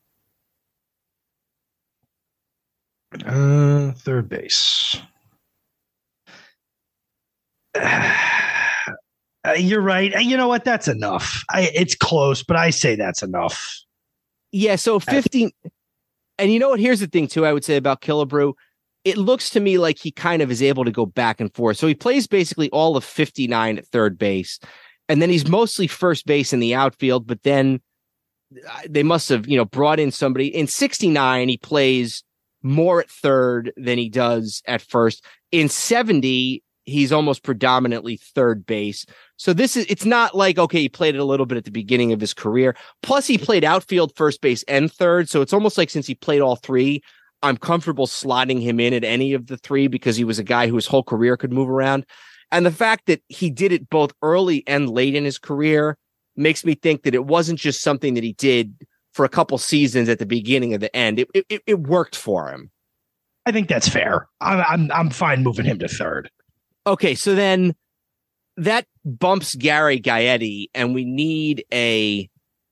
Third base. You're right. You know what? That's enough. It's close, but I say that's enough. Yeah. So 15. And you know what? Here's the thing, too, I would say about Killebrew. It looks to me like he kind of is able to go back and forth. So he plays basically all of 59 at third base. And then he's mostly first base in the outfield. But then they must have, brought in somebody. In 69, he plays more at third than he does at first. In 70, he's almost predominantly third base. So it's not like, okay, he played it a little bit at the beginning of his career. Plus he played outfield, first base, and third. So it's almost like since he played all three, I'm comfortable slotting him in at any of the three because he was a guy who his whole career could move around. And the fact that he did it both early and late in his career makes me think that it wasn't just something that he did for a couple seasons at the beginning of the end. It worked for him. I think that's fair. I'm fine moving him to third. Okay, so then that bumps Gary Gaetti, and we need a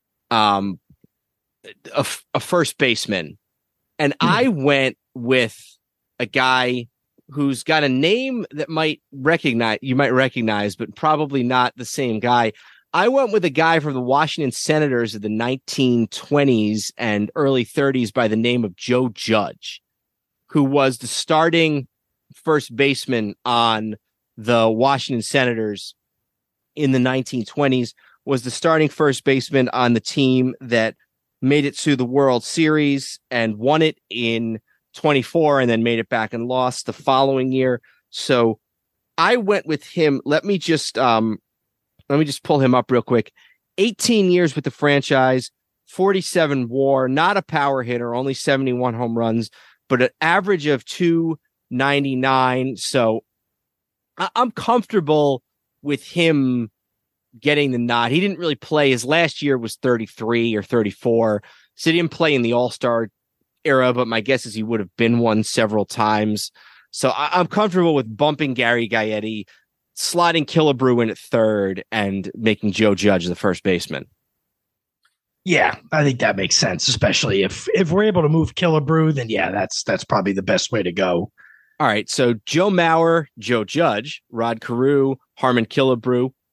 first baseman. And I went with a guy who's got a name that you might recognize, but probably not the same guy. I went with a guy from the Washington Senators of the 1920s and early 30s by the name of Joe Judge, who was the starting first baseman on the Washington Senators in the 1920s, was the starting first baseman on the team that made it to the World Series and won it in 24 and then made it back and lost the following year. So I went with him. Let me just pull him up real quick. 18 years with the franchise, 47 WAR, not a power hitter, only 71 home runs, but an average of 299. So I'm comfortable with him getting the nod. He didn't really play. His last year was 33 or 34. So he didn't play in the All-Star era, but my guess is he would have been one several times. So I'm comfortable with bumping Gary Gaetti, slotting Killebrew in at third, and making Joe Judge the first baseman. Yeah, I think that makes sense, especially if we're able to move Killebrew, then yeah, that's probably the best way to go. All right, so Joe Mauer, Joe Judge, Rod Carew, Harmon Killebrew,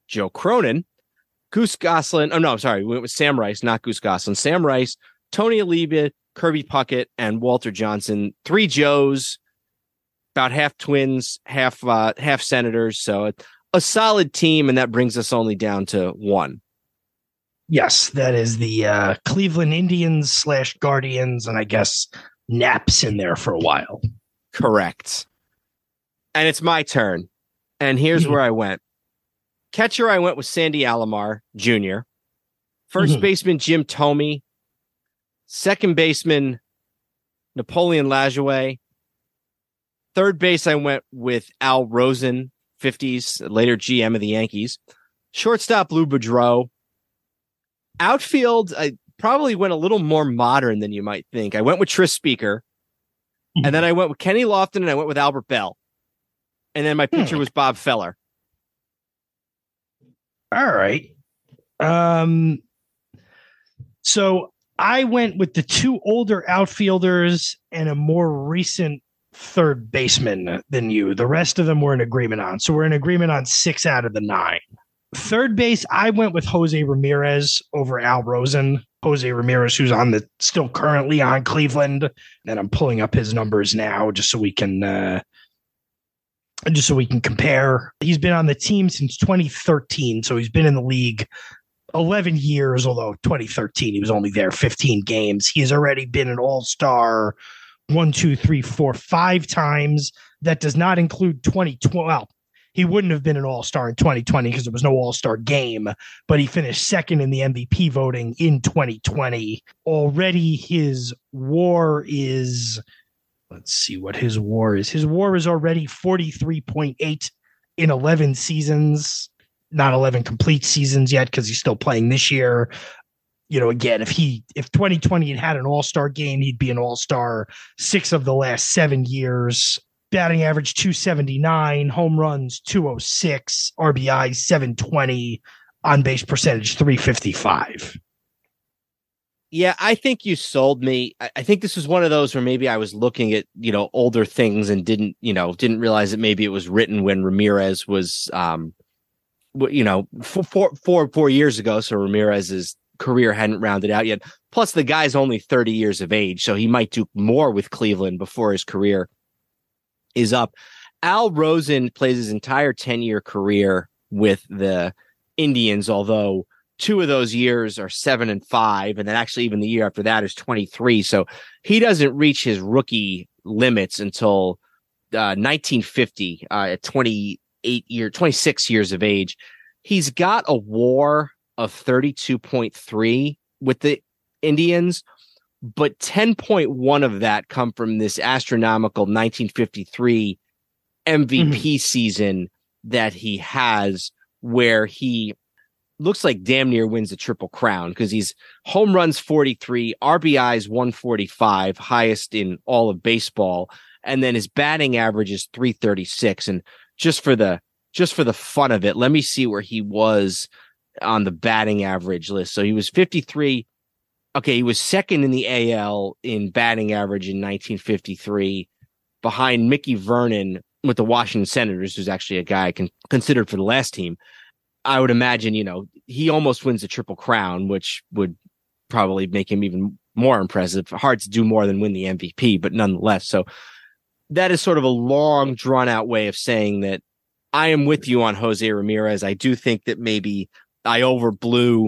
Joe Cronin, Goose Goslin. Oh, no, I'm sorry. We went with Sam Rice, not Goose Goslin. Sam Rice, Tony Alibia, Kirby Puckett, and Walter Johnson. 3 Joes, about half Twins, half Senators. So a solid team, and that brings us only down to 1. Yes, that is the Cleveland Indians / Guardians, and I guess Naps in there for a while. Correct. And it's my turn. And here's where I went. Catcher, I went with Sandy Alomar Jr. First baseman, Jim Thome. Second baseman, Napoleon Lajoie. Third base, I went with Al Rosen, 50s, later GM of the Yankees. Shortstop, Lou Boudreau. Outfield, I probably went a little more modern than you might think. I went with Tris Speaker. And then I went with Kenny Lofton, and I went with Albert Bell. And then my pitcher was Bob Feller. All right. So I went with the 2 older outfielders and a more recent third baseman than you. The rest of them we're in agreement on. So we're in agreement on 6 out of the 9. Third base, I went with Jose Ramirez over Al Rosen. Jose Ramirez, who's still currently on Cleveland, and I'm pulling up his numbers now just so we can compare. He's been on the team since 2013, so he's been in the league 11 years. Although 2013 he was only there 15 games. He has already been an All-Star 5 times. That does not include 2012. Well, he wouldn't have been an All-Star in 2020 because there was no All-Star game, but he finished second in the MVP voting in 2020. Already his WAR is, let's see what his WAR is. His WAR is already 43.8 in 11 seasons, not 11 complete seasons yet because he's still playing this year. You know, again, if 2020 had an All-Star game, he'd be an All-Star 6 of the last 7 years. Batting average 279, home runs 206, RBI 720, on base percentage 355. Yeah, I think you sold me. I think this was one of those where maybe I was looking at, older things and didn't realize that maybe it was written when Ramirez was, 4 years ago. So Ramirez's career hadn't rounded out yet. Plus the guy's only 30 years of age, so he might do more with Cleveland before his career is up. Al Rosen plays his entire 10-year career with the Indians, although 2 of those years are 7 and 5. And then actually even the year after that is 23. So he doesn't reach his rookie limits until 1950 at 26 years of age. He's got a WAR of 32.3 with the Indians, but 10.1 of that come from this astronomical 1953 MVP season that he has, where he looks like damn near wins the Triple Crown because he's home runs 43, RBIs 145, highest in all of baseball, and then his batting average is 336. And just for the fun of it, let me see where he was on the batting average list. So he was 53. Okay, he was second in the AL in batting average in 1953, behind Mickey Vernon with the Washington Senators, who's actually a guy considered for the last team. I would imagine, he almost wins the Triple Crown, which would probably make him even more impressive. Hard to do more than win the MVP, but nonetheless. So that is sort of a long, drawn-out way of saying that I am with you on Jose Ramirez. I do think that maybe I overblew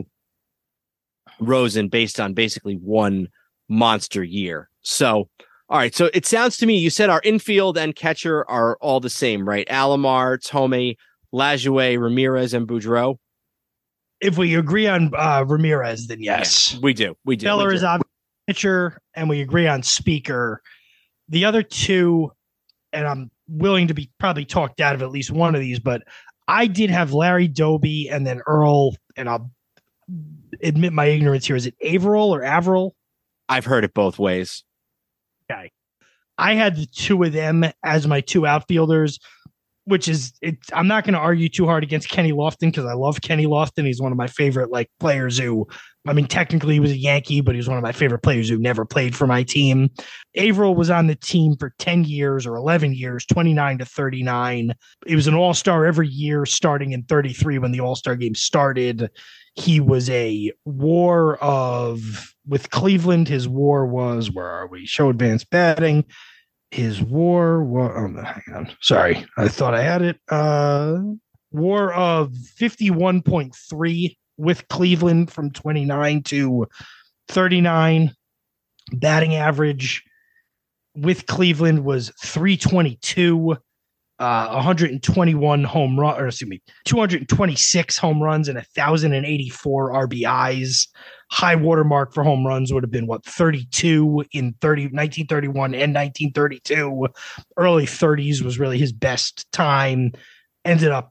Rosen based on basically one monster year. So, all right. So it sounds to me, you said our infield and catcher are all the same, right? Alomar, Thome, Lajoie, Ramirez, and Boudreau. If we agree on Ramirez, then yes. Yeah, we do. Feller is obviously pitcher, and we agree on Speaker. The other 2, and I'm willing to be probably talked out of at least one of these, but I did have Larry Doby and then Earl, and I'll admit my ignorance here. Is it Averill or Averill? I've heard it both ways. Okay. I had the 2 of them as my 2 outfielders, which is, I'm not going to argue too hard against Kenny Lofton because I love Kenny Lofton. He's one of my favorite players who I mean, technically he was a Yankee, but he was one of my favorite players who never played for my team. Averill was on the team for 10 years or 11 years, 29 to 39. He was an all-star every year starting in 33 when the all-star game started. He was a WAR with Cleveland. His WAR was, where are we? Show advanced batting. His WAR was, hang on. Sorry. I thought I had it. WAR of 51.3 with Cleveland from 29 to 39. Batting average with Cleveland was 322. 121 home run, or excuse me, 226 home runs and 1,084 RBIs. High watermark for home runs would have been 32 in 1931 and 1932. Early 30s was really his best time. Ended up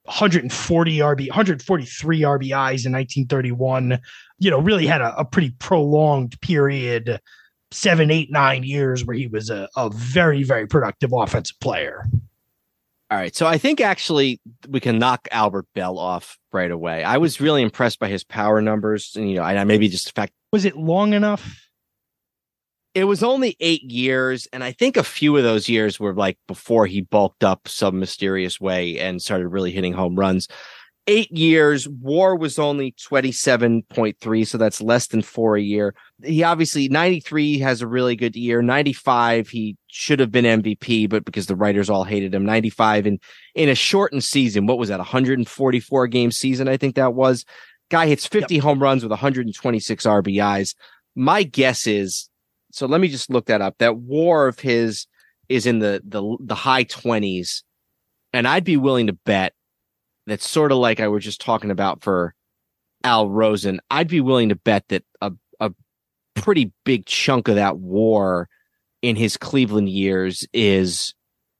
143 RBIs in 1931. Really had a pretty prolonged period, 7, 8, 9 years where he was a very, very productive offensive player. All right. So I think actually we can knock Albert Bell off right away. I was really impressed by his power numbers. And, I maybe just the fact. Was it long enough? It was only 8 years. And I think a few of those years were like before he bulked up some mysterious way and started really hitting home runs. 8 years. WAR was only 27.3. So that's less than 4 a year. He obviously 93 has a really good year. 95, he should have been MVP, but because the writers all hated him. 95 in a shortened season. What was that? 144 game season. I think that was. Guy hits 50 home runs with 126 RBIs. My guess is, so let me just look that up. That WAR of his is in the high 20s. And I'd be willing to bet that's sort of like I was just talking about for Al Rosen. I'd be willing to bet that a pretty big chunk of that WAR in his Cleveland years is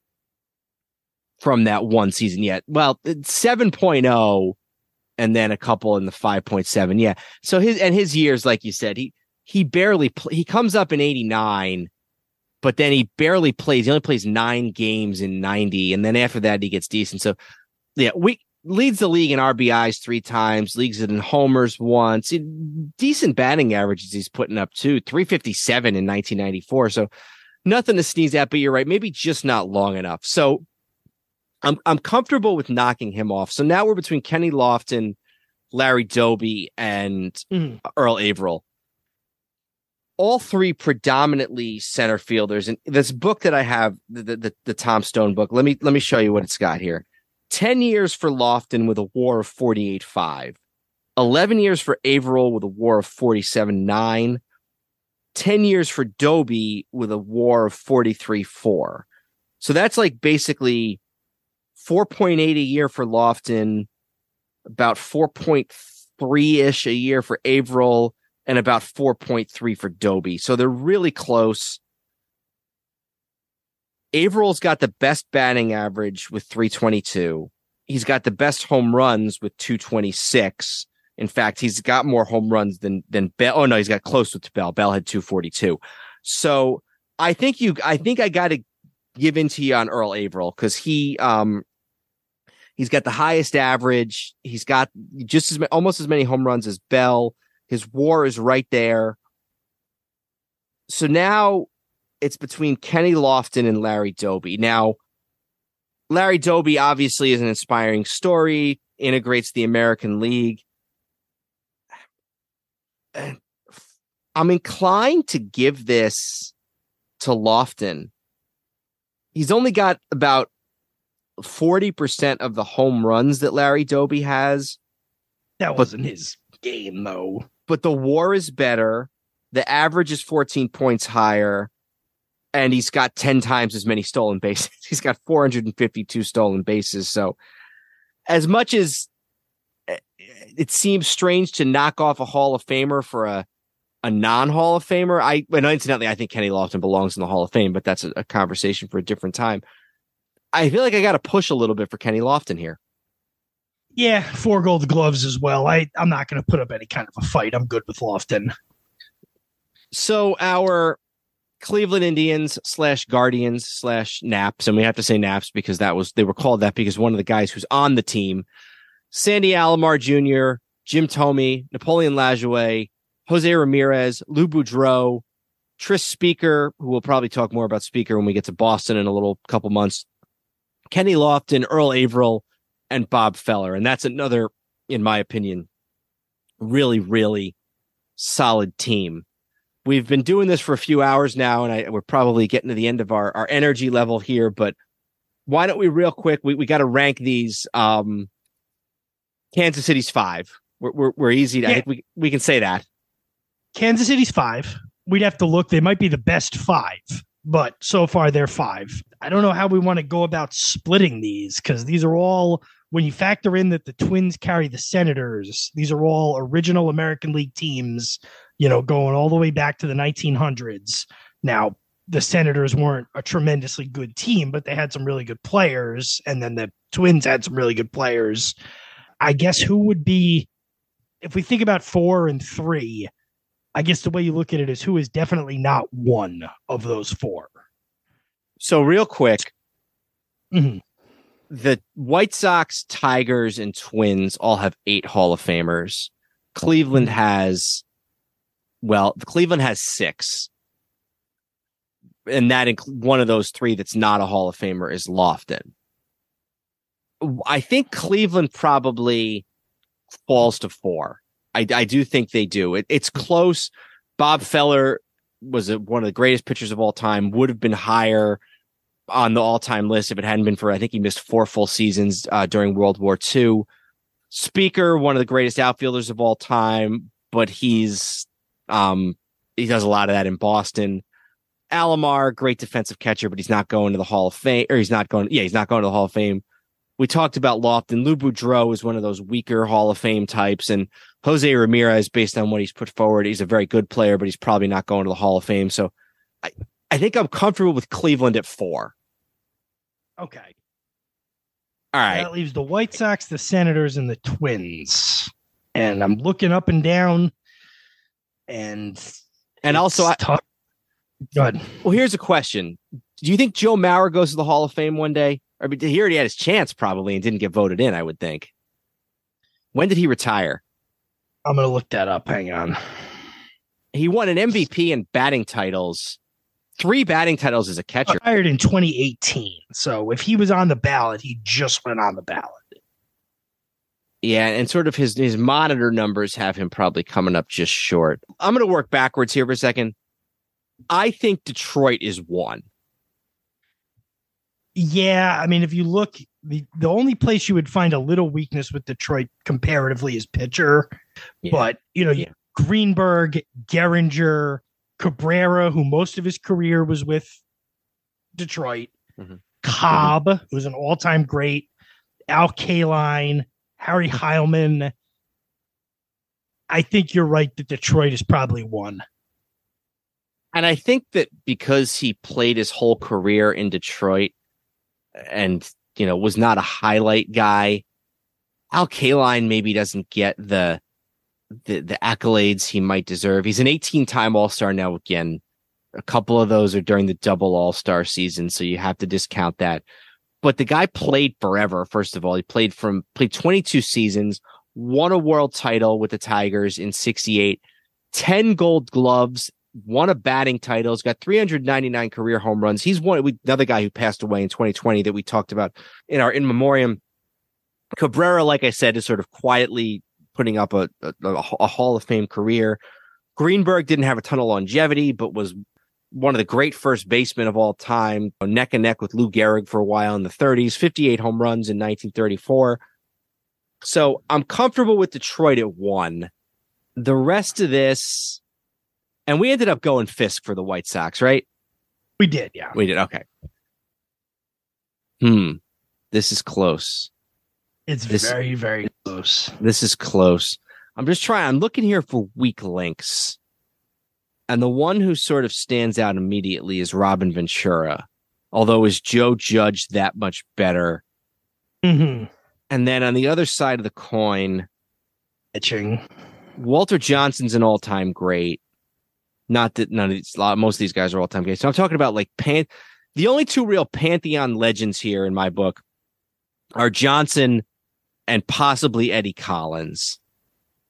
from that one season. Yeah. Well, 7.0 and then a couple in the 5.7. Yeah. So his years, like you said, he barely, he comes up in 89, but then he barely plays. He only plays 9 games in 90. And then after that, he gets decent. So yeah, leads the league in RBIs 3 times, leads it in homers once. Decent batting averages he's putting up too, 357 in 1994. So nothing to sneeze at, but you're right, maybe just not long enough. So I'm comfortable with knocking him off. So now we're between Kenny Lofton, Larry Doby, and Earl Averill. All 3 predominantly center fielders. And this book that I have, the Tom Stone book, let me show you what it's got here. 10 years for Lofton with a WAR of 48.5. 11 years for Averill with a WAR of 47.9. 10 years for Doby with a WAR of 43.4. So that's like basically 4.8 a year for Lofton, about 4.3-ish a year for Averill, and about 4.3 for Doby. So they're really close. Averill's got the best batting average with 322. He's got the best home runs with 226. In fact, he's got more home runs than Bell. Oh no, he's got close with Bell. Bell had 242. So I think I got to give in to you on Earl Averill because he's got the highest average. He's got just almost as many home runs as Bell. His WAR is right there. So now it's between Kenny Lofton and Larry Doby. Now, Larry Doby obviously is an inspiring story, integrates the American League. I'm inclined to give this to Lofton. He's only got about 40% of the home runs that Larry Doby has. That wasn't his game, though. But the WAR is better. The average is 14 points higher. And he's got 10 times as many stolen bases. He's got 452 stolen bases. So as much as it seems strange to knock off a Hall of Famer for a non-Hall of Famer, incidentally, I think Kenny Lofton belongs in the Hall of Fame, but that's a conversation for a different time. I feel like I got to push a little bit for Kenny Lofton here. Yeah, 4 Gold Gloves as well. I'm not going to put up any kind of a fight. I'm good with Lofton. So our Cleveland Indians / Guardians / Naps, and we have to say Naps because they were called that because one of the guys who's on the team, Sandy Alomar Jr., Jim Thome, Napoleon Lajoie, Jose Ramirez, Lou Boudreau, Tris Speaker, who we'll probably talk more about Speaker when we get to Boston in a little couple months, Kenny Lofton, Earl Averill, and Bob Feller. And that's another, in my opinion, really, really solid team. We've been doing this for a few hours now, and we're probably getting to the end of our energy level here, but why don't we real quick, we got to rank these Kansas City's 5. We're easy to, I think we can say that. Kansas City's 5. We'd have to look. They might be the best 5, but so far they're 5. I don't know how we want to go about splitting these, because these are all, when you factor in that the Twins carry the Senators, these are all original American League teams, going all the way back to the 1900s. Now, the Senators weren't a tremendously good team, but they had some really good players, and then the Twins had some really good players. I guess who would be, if we think about 4 and 3, I guess the way you look at it is who is definitely not one of those 4. So real quick, mm-hmm. The White Sox, Tigers, and Twins all have 8 Hall of Famers. Cleveland has 6. And that one of those 3 that's not a Hall of Famer is Lofton. I think Cleveland probably falls to 4. I do think they do. It's close. Bob Feller was one of the greatest pitchers of all time, would have been higher on the all-time list if it hadn't been for, I think he missed 4 full seasons during World War II. Speaker, one of the greatest outfielders of all time, but he does a lot of that in Boston. Alomar, great defensive catcher, but he's not going to the Hall of Fame, or he's not going to the Hall of Fame. We talked about Lofton. Lou Boudreau is one of those weaker Hall of Fame types, and Jose Ramirez, based on what he's put forward, he's a very good player, but he's probably not going to the Hall of Fame. So I think I'm comfortable with Cleveland at 4. Okay. All right. That leaves the White Sox, the Senators, and the Twins. And I'm looking up and down, and also, tough. Good. Well, here's a question. Do you think Joe Mauer goes to the Hall of Fame one day? I mean, he already had his chance probably and didn't get voted in, I would think. When did he retire? I'm going to look that up. Hang on. He won an MVP and batting titles. 3 batting titles as a catcher. Retired in 2018. So if he was on the ballot, he just went on the ballot. Yeah, and sort of his monitor numbers have him probably coming up just short. I'm going to work backwards here for a second. I think Detroit is 1. Yeah, I mean, if you look, the only place you would find a little weakness with Detroit comparatively is pitcher. Yeah. But, Greenberg, Gehringer, Cabrera, who most of his career was with Detroit, Cobb, who's an all-time great, Al Kaline, Harry Heilman. I think you're right that Detroit is probably 1. And I think that because he played his whole career in Detroit and, was not a highlight guy, Al Kaline maybe doesn't get the accolades he might deserve. He's an 18-time All-Star now. Again, a couple of those are during the double All-Star season, so you have to discount that. But the guy played forever. First of all, he played 22 seasons, won a world title with the Tigers in 1968, 10 Gold Gloves, won a batting title. He's got 399 career home runs. He's another guy who passed away in 2020 that we talked about in our in memoriam. Cabrera, like I said, is sort of quietly putting up a Hall of Fame career. Greenberg didn't have a ton of longevity, but was one of the great first basemen of all time, neck and neck with Lou Gehrig for a while in the 30s, 58 home runs in 1934. So I'm comfortable with Detroit at 1. The rest of this, and we ended up going Fisk for the White Sox, right? We did, yeah. We did, okay. This is close. It's very, very close. This is close. I'm looking here for weak links. And the one who sort of stands out immediately is Robin Ventura. Although is Joe Judge that much better? Mm-hmm. And then on the other side of the coin, pitching. Walter Johnson's an all-time great. Not that most of these guys are all-time greats. So I'm talking about the only 2 real Pantheon legends here in my book are Johnson and possibly Eddie Collins.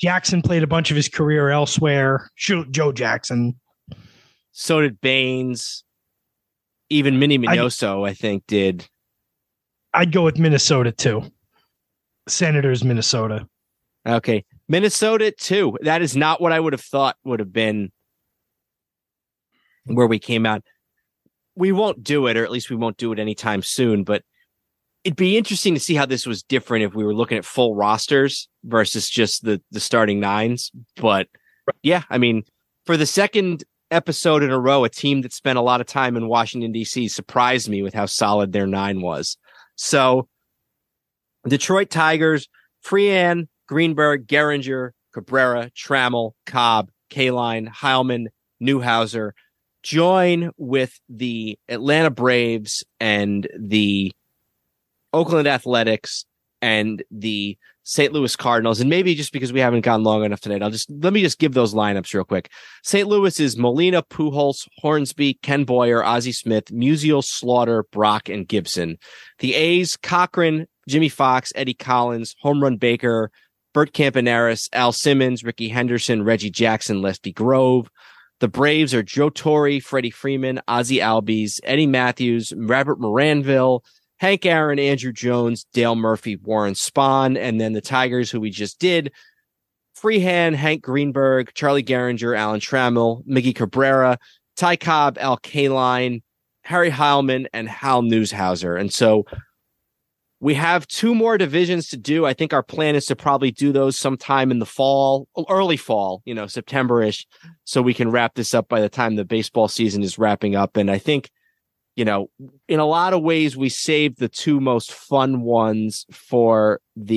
Jackson played a bunch of his career elsewhere. Joe Jackson. So did Baines. Even Minnie Minoso, I think, did. I'd go with Minnesota, too. Senators, Minnesota. Okay. Minnesota, too. That is not what I would have thought would have been where we came out. We won't do it, or at least we won't do it anytime soon, but it'd be interesting to see how this was different if we were looking at full rosters versus just the starting nines. But yeah, I mean, for the second episode in a row, a team that spent a lot of time in Washington, D.C. surprised me with how solid their nine was. So Detroit Tigers, Freehan, Greenberg, Gehringer, Cabrera, Trammell, Cobb, Kaline, Heilman, Newhouser join with the Atlanta Braves and the Oakland Athletics and the St. Louis Cardinals. And maybe just because we haven't gone long enough tonight, let me just give those lineups real quick. St. Louis is Molina, Pujols, Hornsby, Ken Boyer, Ozzie Smith, Musial, Slaughter, Brock, and Gibson. The A's, Cochran, Jimmy Fox, Eddie Collins, Home Run Baker, Bert Campaneris, Al Simmons, Ricky Henderson, Reggie Jackson, Lefty Grove. The Braves are Joe Torre, Freddie Freeman, Ozzie Albies, Eddie Matthews, Robert Moranville, Hank Aaron, Andrew Jones, Dale Murphy, Warren Spahn, and then the Tigers, who we just did, Freehan, Hank Greenberg, Charlie Gehringer, Alan Trammell, Miggy Cabrera, Ty Cobb, Al Kaline, Harry Heilman, and Hal Newshouser. And so we have two more divisions to do. I think our plan is to probably do those sometime in the fall, early fall, September-ish, so we can wrap this up by the time the baseball season is wrapping up. And I think, in a lot of ways, we saved the two most fun ones for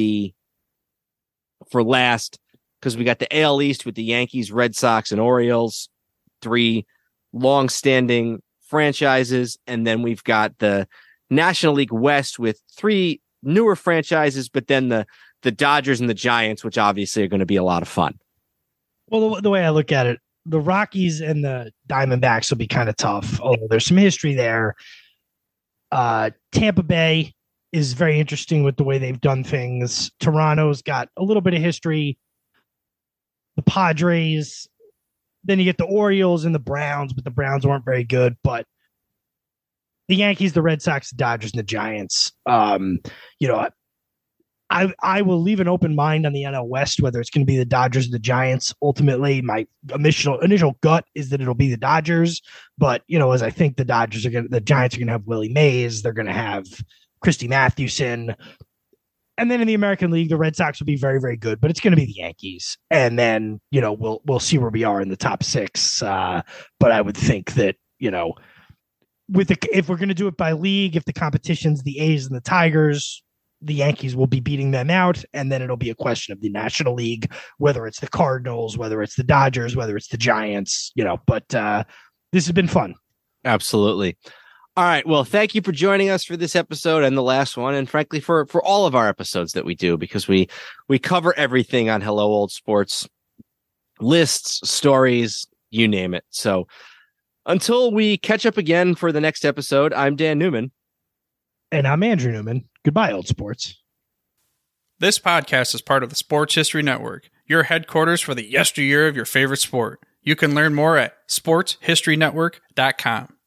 last, because we got the AL East with the Yankees, Red Sox, and Orioles, three long-standing franchises, and then we've got the National League West with three newer franchises, but then the Dodgers and the Giants, which obviously are going to be a lot of fun. Well, the way I look at it, the Rockies and the Diamondbacks will be kind of tough, although there's some history there. Tampa Bay is very interesting with the way they've done things. Toronto's got a little bit of history. The Padres, then you get the Orioles and the Browns, but the Browns weren't very good. But the Yankees, the Red Sox, the Dodgers, and the Giants. I will leave an open mind on the NL West, whether it's going to be the Dodgers or the Giants. Ultimately, my initial gut is that it'll be the Dodgers. But, as I think the Giants are going to have Willie Mays. They're going to have Christy Mathewson. And then in the American League, the Red Sox will be very, very good, but it's going to be the Yankees. And then, we'll see where we are in the top six. But I would think that, if we're going to do it by league, if the competition's the A's and the Tigers, the Yankees will be beating them out. And then it'll be a question of the National League, whether it's the Cardinals, whether it's the Dodgers, whether it's the Giants, but this has been fun. Absolutely. All right. Well, thank you for joining us for this episode and the last one. And frankly, for all of our episodes that we do, because we cover everything on Hello Old Sports, lists, stories, you name it. So until we catch up again for the next episode, I'm Dan Newman. And I'm Andrew Newman. Goodbye, Old Sports. This podcast is part of the Sports History Network, your headquarters for the yesteryear of your favorite sport. You can learn more at sportshistorynetwork.com.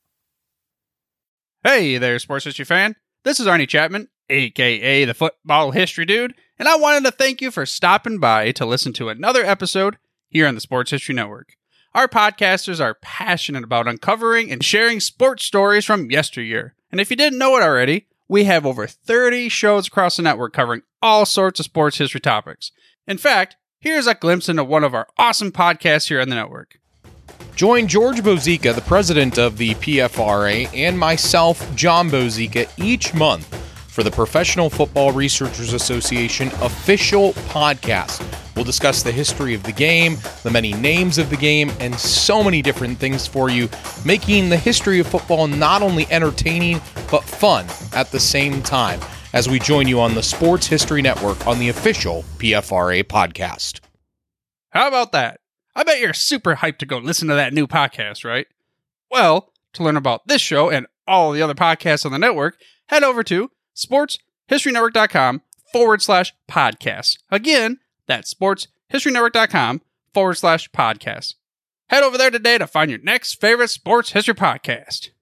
Hey there, sports history fan. This is Arnie Chapman, a.k.a. the Football History Dude, and I wanted to thank you for stopping by to listen to another episode here on the Sports History Network. Our podcasters are passionate about uncovering and sharing sports stories from yesteryear. And if you didn't know it already, we have over 30 shows across the network covering all sorts of sports history topics. In fact, here's a glimpse into one of our awesome podcasts here on the network. Join George Bozica, the president of the PFRA, and myself, John Bozica, each month for the Professional Football Researchers Association official podcast. We'll discuss the history of the game, the many names of the game, and so many different things for you, making the history of football not only entertaining, but fun at the same time, as we join you on the Sports History Network on the official PFRA podcast. How about that? I bet you're super hyped to go listen to that new podcast, right? Well, to learn about this show and all the other podcasts on the network, head over to sportshistorynetwork.com/podcasts. Again, that's historynetwork.com/podcast. Head over there today to find your next favorite sports history podcast.